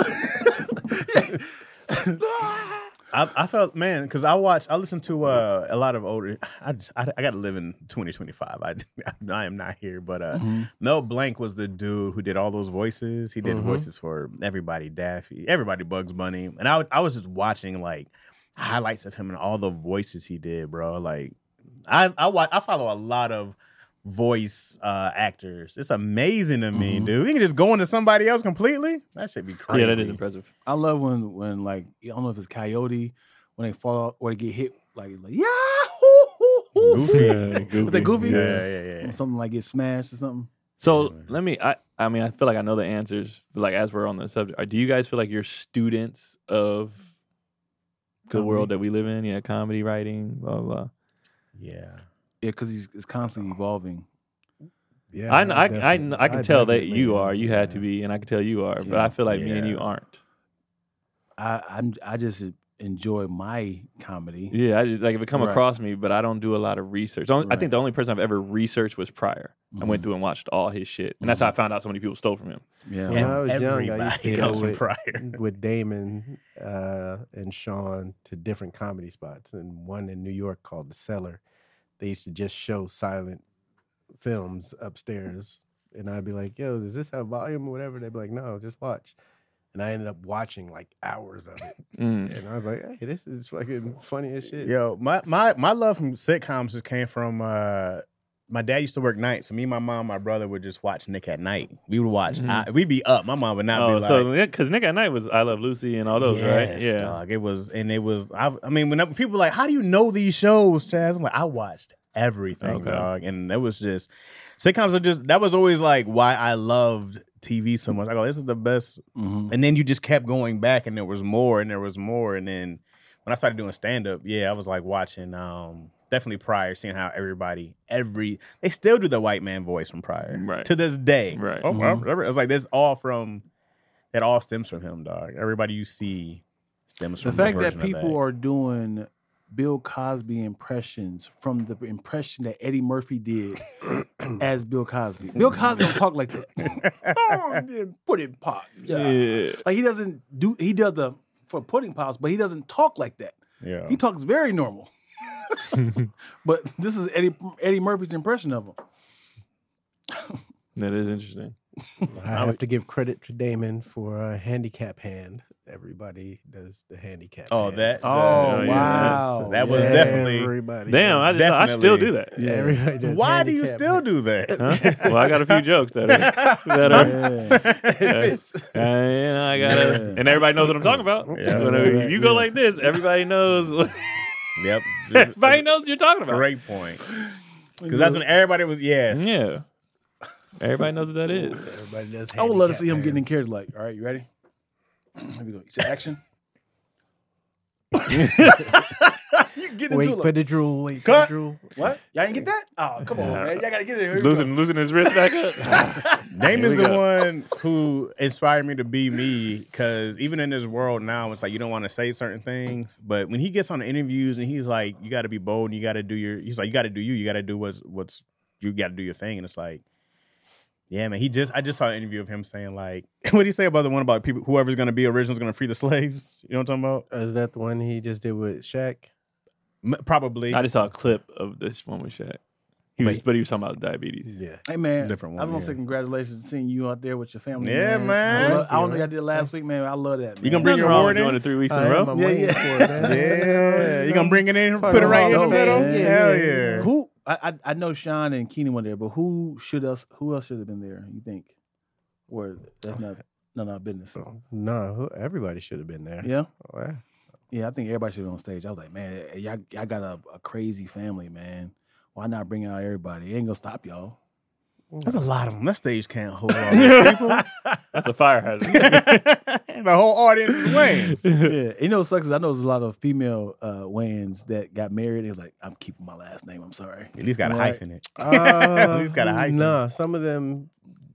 I, I felt, man, because I watched, I listened to uh, a lot of older. I just, I, I got to live in twenty twenty-five. I, I am not here, but uh, Mel Blanc was the dude who did all those voices. He did Mhm. voices for everybody, Daffy, everybody, Bugs Bunny, and I, I was just watching like highlights of him and all the voices he did, bro. Like, I, I watch, I follow a lot of voice uh, actors. It's amazing to me, Mhm. dude. You can just go into somebody else completely. That should be crazy. Yeah, that is impressive. I love when when like I don't know if it's Coyote when they fall out or they get hit like like yeah, hoo, hoo, hoo. Goofy. Yeah, Was that Goofy? Yeah, yeah, yeah. Or something like get smashed or something. So let me. I. I mean, I feel like I know the answers. But like as we're on the subject, do you guys feel like you're students of the Comedy. world that we live in? Yeah, comedy, writing, blah blah. blah. Yeah. Yeah, because he's it's constantly evolving. Yeah, I, I, I, definitely- I can tell that definitely you am. are. You had to Yeah. be, and I can tell you are. But Yeah. I feel like me and you Yeah. aren't. I I'm, I just enjoy my comedy. Yeah, I just like if it come Right. across me, but I don't do a lot of research. Only- I Right. think the only person I've ever researched was Pryor. I went Mhm. through and watched all his shit, and that's how I found out so many people stole from him. Yeah. When I was young, I used Everybody to go comes from with, Pryor. with Damon uh, and Sean to different comedy spots, and one in New York called The Cellar. They used to just show silent films upstairs, and I'd be like, "Yo, does this have volume or whatever?" They'd be like, "No, just watch." And I ended up watching like hours of it, Mm. and I was like, "Hey, this is fucking funny as shit." Yo, my, my my love from sitcoms just came from uh my dad used to work nights, so me, my mom, my brother would just watch Nick at Night. We would watch. Mhm. I, we'd be up. My mom would not Oh, be like, so because Nick at Night was I Love Lucy and all those, right? yes, Yeah. dog. It was, and it was. I, I mean, when people were like, "How do you know these shows, Chaz?" I'm like, I watched everything, Okay. dog, and it was just sitcoms are just. That was always like why I loved T V so much. I go, this is the best. Mhm. And then you just kept going back, and there was more, and there was more, and then when I started doing stand up, yeah, I was like watching. um Definitely Pryor, seeing how everybody, every they still do the white man voice from Pryor, Right. to this day, Right. Oh, Mhm. well, it's like this all from it all stems from him, dog. Everybody you see stems The from fact the that version of people are doing Bill Cosby impressions from the impression that Eddie Murphy did as Bill Cosby. Bill Cosby don't talk like that. Oh, yeah, pudding pot. Yeah. Yeah. Like he doesn't do. He does the for pudding pots, but he doesn't talk like that. yeah. He talks very normal. But this is Eddie Eddie Murphy's impression of him. That is interesting. I have to give credit to Damon for a handicap hand. Everybody does the handicap. Oh, hand. that. Oh, the- wow. That was Yeah. definitely. Everybody. Damn, I does- just I still Definitely. do that. yeah, everybody does Why do you handicap still hand. do that? Huh? Well, I got a few jokes that are, that are Yeah. Yes. Uh, you know, I gotta, Yeah. and everybody knows what I'm talking about. Yeah. When, uh, if you go like this, everybody knows. What, Yep. everybody knows what you're talking about. Great point. Because that's when everybody was yes. Yeah. Everybody knows what that is. Everybody does. I would love to handicap see him hand. getting in character. Like, all right, you ready? Here we go. You say action. You get into Wait it for like, the drool. Wait Cut. for the drool. what? Y'all didn't get that? Oh, come on, man. Y'all gotta get it. Here we go. Losing, losing his wrist back up. Name Here is we the go. one who inspired me to be me because even in this world now, it's like you don't want to say certain things. But when he gets on the interviews and he's like, you got to be bold and you got to do your, he's like, you got to do you. You got to do what's, what's, you got to do your thing. And it's like, Yeah, man. He just I just saw an interview of him saying like, what did he say about the one about people whoever's gonna be original is gonna free the slaves? You know what I'm talking about? Is that the one he just did with Shaq? M- Probably. I just saw a clip of this one with Shaq. He was, Wait. but he was talking about diabetes. Yeah. Hey man, Different I was one, gonna yeah. say congratulations to seeing you out there with your family. Yeah, man. I, love, I don't know if I did it last week, man. I love that. Man. You gonna bring Nothing your wrong award with doing in? it three weeks in I a row. am, I'm Yeah, waiting yeah. for it, man. Yeah. You gonna bring it in, Fuck put it right in all the over, middle? man. Hell Yeah, yeah. Who I, I I know Sean and Keenan were there, but who should else who else should have been there? You think? Or that's not none of our business. No, who- everybody should have been there. Yeah, Oh, yeah. yeah. I think everybody should be on stage. I was like, man, y'all, y'all got a, a crazy family, man. Why not bring out everybody? It ain't gonna stop y'all. There's a lot of them. That stage can't hold all these people. That's a fire hazard. The whole audience is Wayne's. Yeah, you know what sucks is I know there's a lot of female uh, Wayans that got married. It was like, I'm keeping my last name. I'm sorry. At least got a Right. hyphen in it. Uh, At least got a hyphen. No, some of them,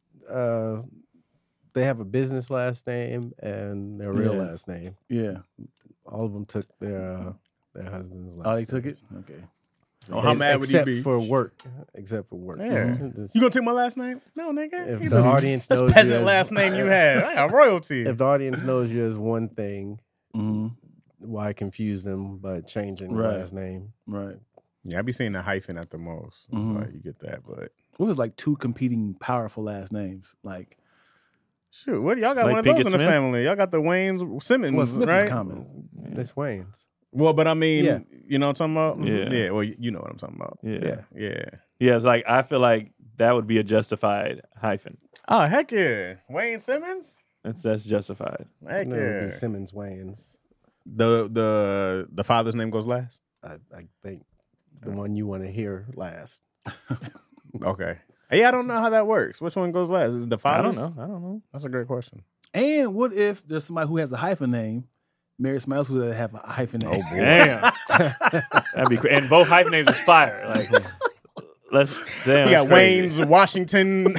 uh, they have a business last name and their real Yeah. last name. Yeah. All of them took their uh, their husband's last Oh, they name. took it. Okay. Oh, how And- mad would you except be? for work? Except for work. Yeah. Mhm. Just- You gonna take my last name? No, nigga. If You the this- audience this knows you peasant as- last name you had. I got royalty. if the audience knows you as one thing, Mm-hmm. why confuse them by changing Right. the last name? Right. Yeah, I be seeing the hyphen at the most. Mhm. Like you get that, but What was like two competing powerful last names? Like, shoot, what y'all got Like one of Pinkett those in the Smith? family? Y'all got the Wayne's Simmons, well, Smith right? is common. It's Wayne's. Well, but I mean, Yeah. you know what I'm talking about? Yeah. Yeah. Well, you you know what I'm talking about. Yeah. Yeah. Yeah. Yeah, it's like I feel like that would be a justified hyphen. Oh, heck yeah. Wayne Simmons? That's that's justified. Heck No, it would yeah. be Simmons Wayans. The the the father's name goes last? I, I think the one you want to hear last. Okay. Yeah, I don't know how that works. Which one goes last? Is it the I father's? don't know. I don't know. That's a great question. And what if there's somebody who has a hyphen name, marry somebody else who doesn't have a hyphen name? Oh, boy. Damn. That'd be crazy. And both hyphen names is fire. Like let's damn. You got that's crazy. Wayne's, Washington,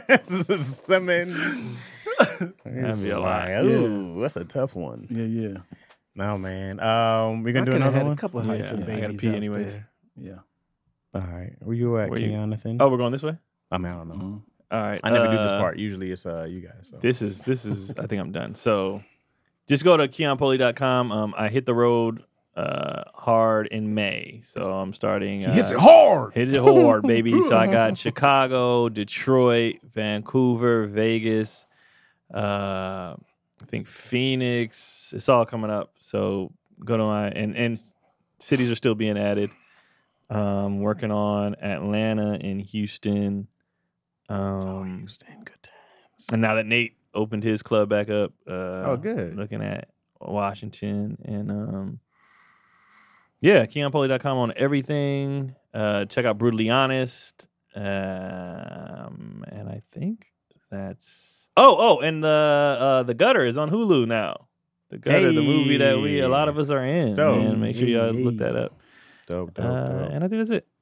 Simmons. That'd be a lot. Ooh, that's a tough one. Yeah, yeah, No, man. Um, we I gonna do could have another had one? a couple Yeah, hyphen I gotta babies pee out anyways. there. yeah. All right. Where you at, Where you- Keonathan? Oh, we're going this way? I mean, I don't know. Mhm. All right. I never do this uh, part. Usually it's uh you guys. So. This is this is I think I'm done. So just go to keon poly dot com. Um I hit the road uh hard in May. So I'm starting uh, He hits it hard. Hit it hard, baby. So I got Chicago, Detroit, Vancouver, Vegas, uh I think Phoenix. It's all coming up. So go to my and and cities are still being added. Um working on Atlanta and Houston. Um Houston, good times. and now that Nate opened his club back up, uh, Oh, good. Looking at Washington and um, yeah, keon poly dot com on everything. Uh, check out Brutally Honest, um, and I think that's oh oh, and the uh, the Gutter is on Hulu now. The Gutter, the movie that we a lot of us are in. Dope. Man, make sure y'all look that up. Dope, dope, Uh, dope. and I think that's it.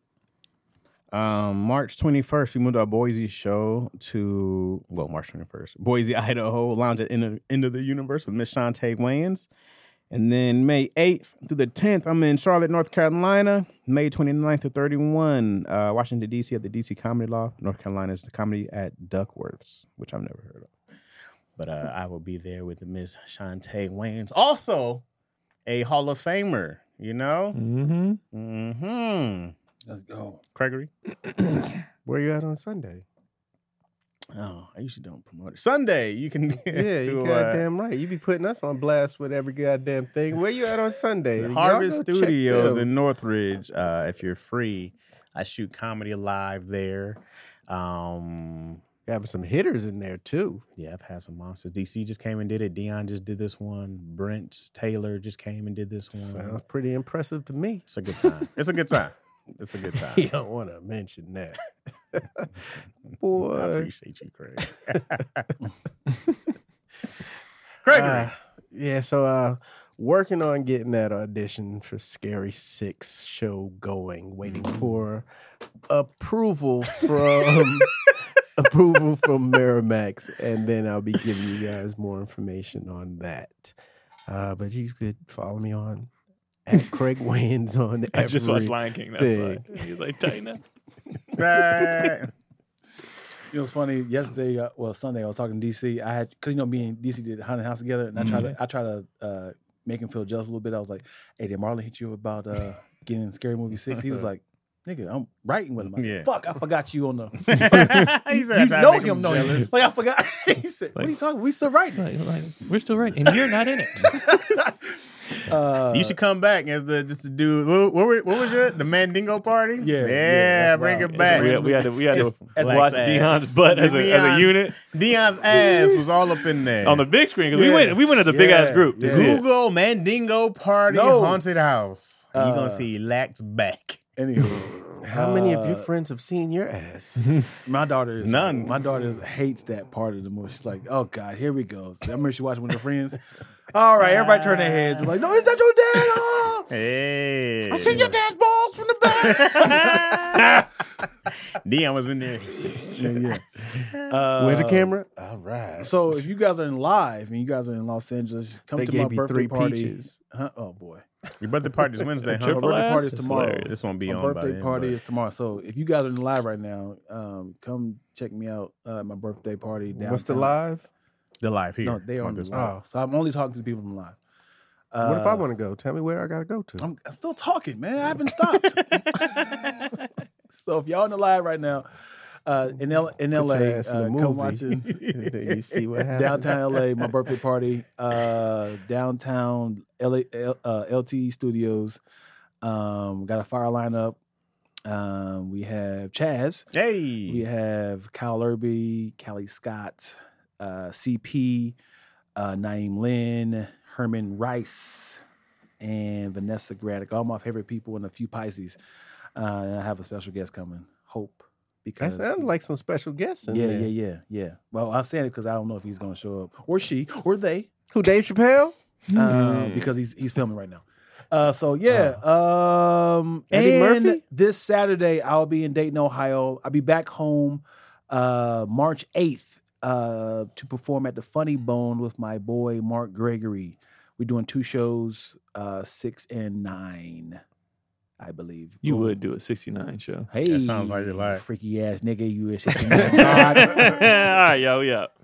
Um, March twenty-first, we moved our Boise show to, well, March twenty-first, Boise, Idaho, lounge at End of, End of the Universe with Miss Shantae Wayans. And then May eighth through the tenth, I'm in Charlotte, North Carolina. May twenty-ninth to thirty-first, uh, Washington, D C at the D C Comedy Loft. North Carolina is the comedy at Duckworth's, which I've never heard of. But uh, I will be there with Miss Shantae Wayans. Also, a Hall of Famer, you know? Mm-hmm. Mm-hmm. Let's go. Gregory? Where you at on Sunday? Oh, I usually don't promote it. Sunday, you can Yeah, do, you uh, goddamn right. You be putting us on blast with every goddamn thing. Where you at on Sunday? Y'all Harvest go check Studios them. in Northridge. Uh, if you're free, I shoot comedy live there. Um, Having some hitters in there too. yeah, I've had some monsters. D C just came and did it. Dion just did this one. Brent Taylor just came and did this one. Sounds pretty impressive to me. It's a good time. It's a good time. It's a good time. You don't want to mention that. I Boy. appreciate you, Craig. Gregory. Uh, yeah, so uh working on getting that audition for Scary Six show going, waiting for approval from approval from Miramax, and then I'll be giving you guys more information on that. Uh, but you could follow me on at Craig Wayans on I just watched every- Lion King. That's thing. why he's like tighten up. Right. It was funny. Yesterday, uh, well, Sunday, I was talking to D C. I had because you know me and D C did Haunted House together, and I tried to I tried to uh, make him feel jealous a little bit. I was like, "Hey, did Marlon hit you about uh, getting in Scary Movie six?" He was like, "Nigga, I'm writing with him." I said, Yeah. "Fuck, I forgot you on the." He you said, I tried to know make him, know him. jealous. Like I forgot. He said, "What are you talking? We still writing." Like, like, we're still right, and you're not in it. Uh, You should come back as the just the dude. What, what, were- what was your the Mandingo party? Yeah, yeah, yeah, that's bring wild. it It's back. we had, we had to, we had to As watch ass. Dion's butt as a, as a Dion's- unit Dion's ass was all up in there on the big screen because we Yeah. went we went as a big ass Yeah, group to yeah. see it. Google Mandingo party No. haunted house. you Uh, gonna see Lack's back. Anywho, How many of your uh, friends have seen your ass? My daughter is None. My daughter is, hates that part of the movie. She's like, "Oh God, here we go." I remember she watched with her friends. All right, everybody turn their heads. It's like, "No, is that your dad?" Oh, Hey, I seen your dad's balls from the back. Dion was in there. yeah, yeah. Uh, Where's the camera? All right. So if you guys are in live and you guys are in Los Angeles, come They to gave my you birthday three party. peaches. Huh? Oh boy, Your birthday party is Wednesday, huh? my Triple birthday ass? party is That's tomorrow. hilarious. This won't be My on by birthday then, party but- is tomorrow. So if you guys are in live right now, um, come check me out uh, at my birthday party. Downtown. What's the live? The live here. No, they are on this this one. live. So I'm only talking to people from live. Uh, What if I want to go? Tell me where I got to go to. I'm, I'm still talking, man. I haven't stopped. So if y'all in the live right now, uh, in L- in Put L A, your ass in uh, the come movie. watching And then you see what happens. downtown L A, my birthday party, uh, downtown L A, L, uh, L T E Studios. Um, got a fire lineup. Um, we have Chaz. Hey, We have Kyle Irby, Callie Scott, uh, C P, uh, Naeem Lynn, Herman Rice, and Vanessa Graddick. All my favorite people and a few Pisces. Uh, and I have a special guest coming, Hope. That Because sounds like some special guests in yeah, there. yeah, yeah, yeah. Well, I'm saying it because I don't know if he's going to show up or she or they, Who, Dave Chappelle? uh, because he's he's filming right now. Uh, so yeah, um, Eddie and Murphy? this Saturday I'll be in Dayton, Ohio. I'll be back home uh, March eighth uh, to perform at the Funny Bone with my boy Mark Gregory. We're doing two shows, uh, six and nine, I believe. You Boom. would do a sixty-nine show. Hey, That sounds like your life. freaky ass nigga. You is sixty-nine. All right, yo, yeah.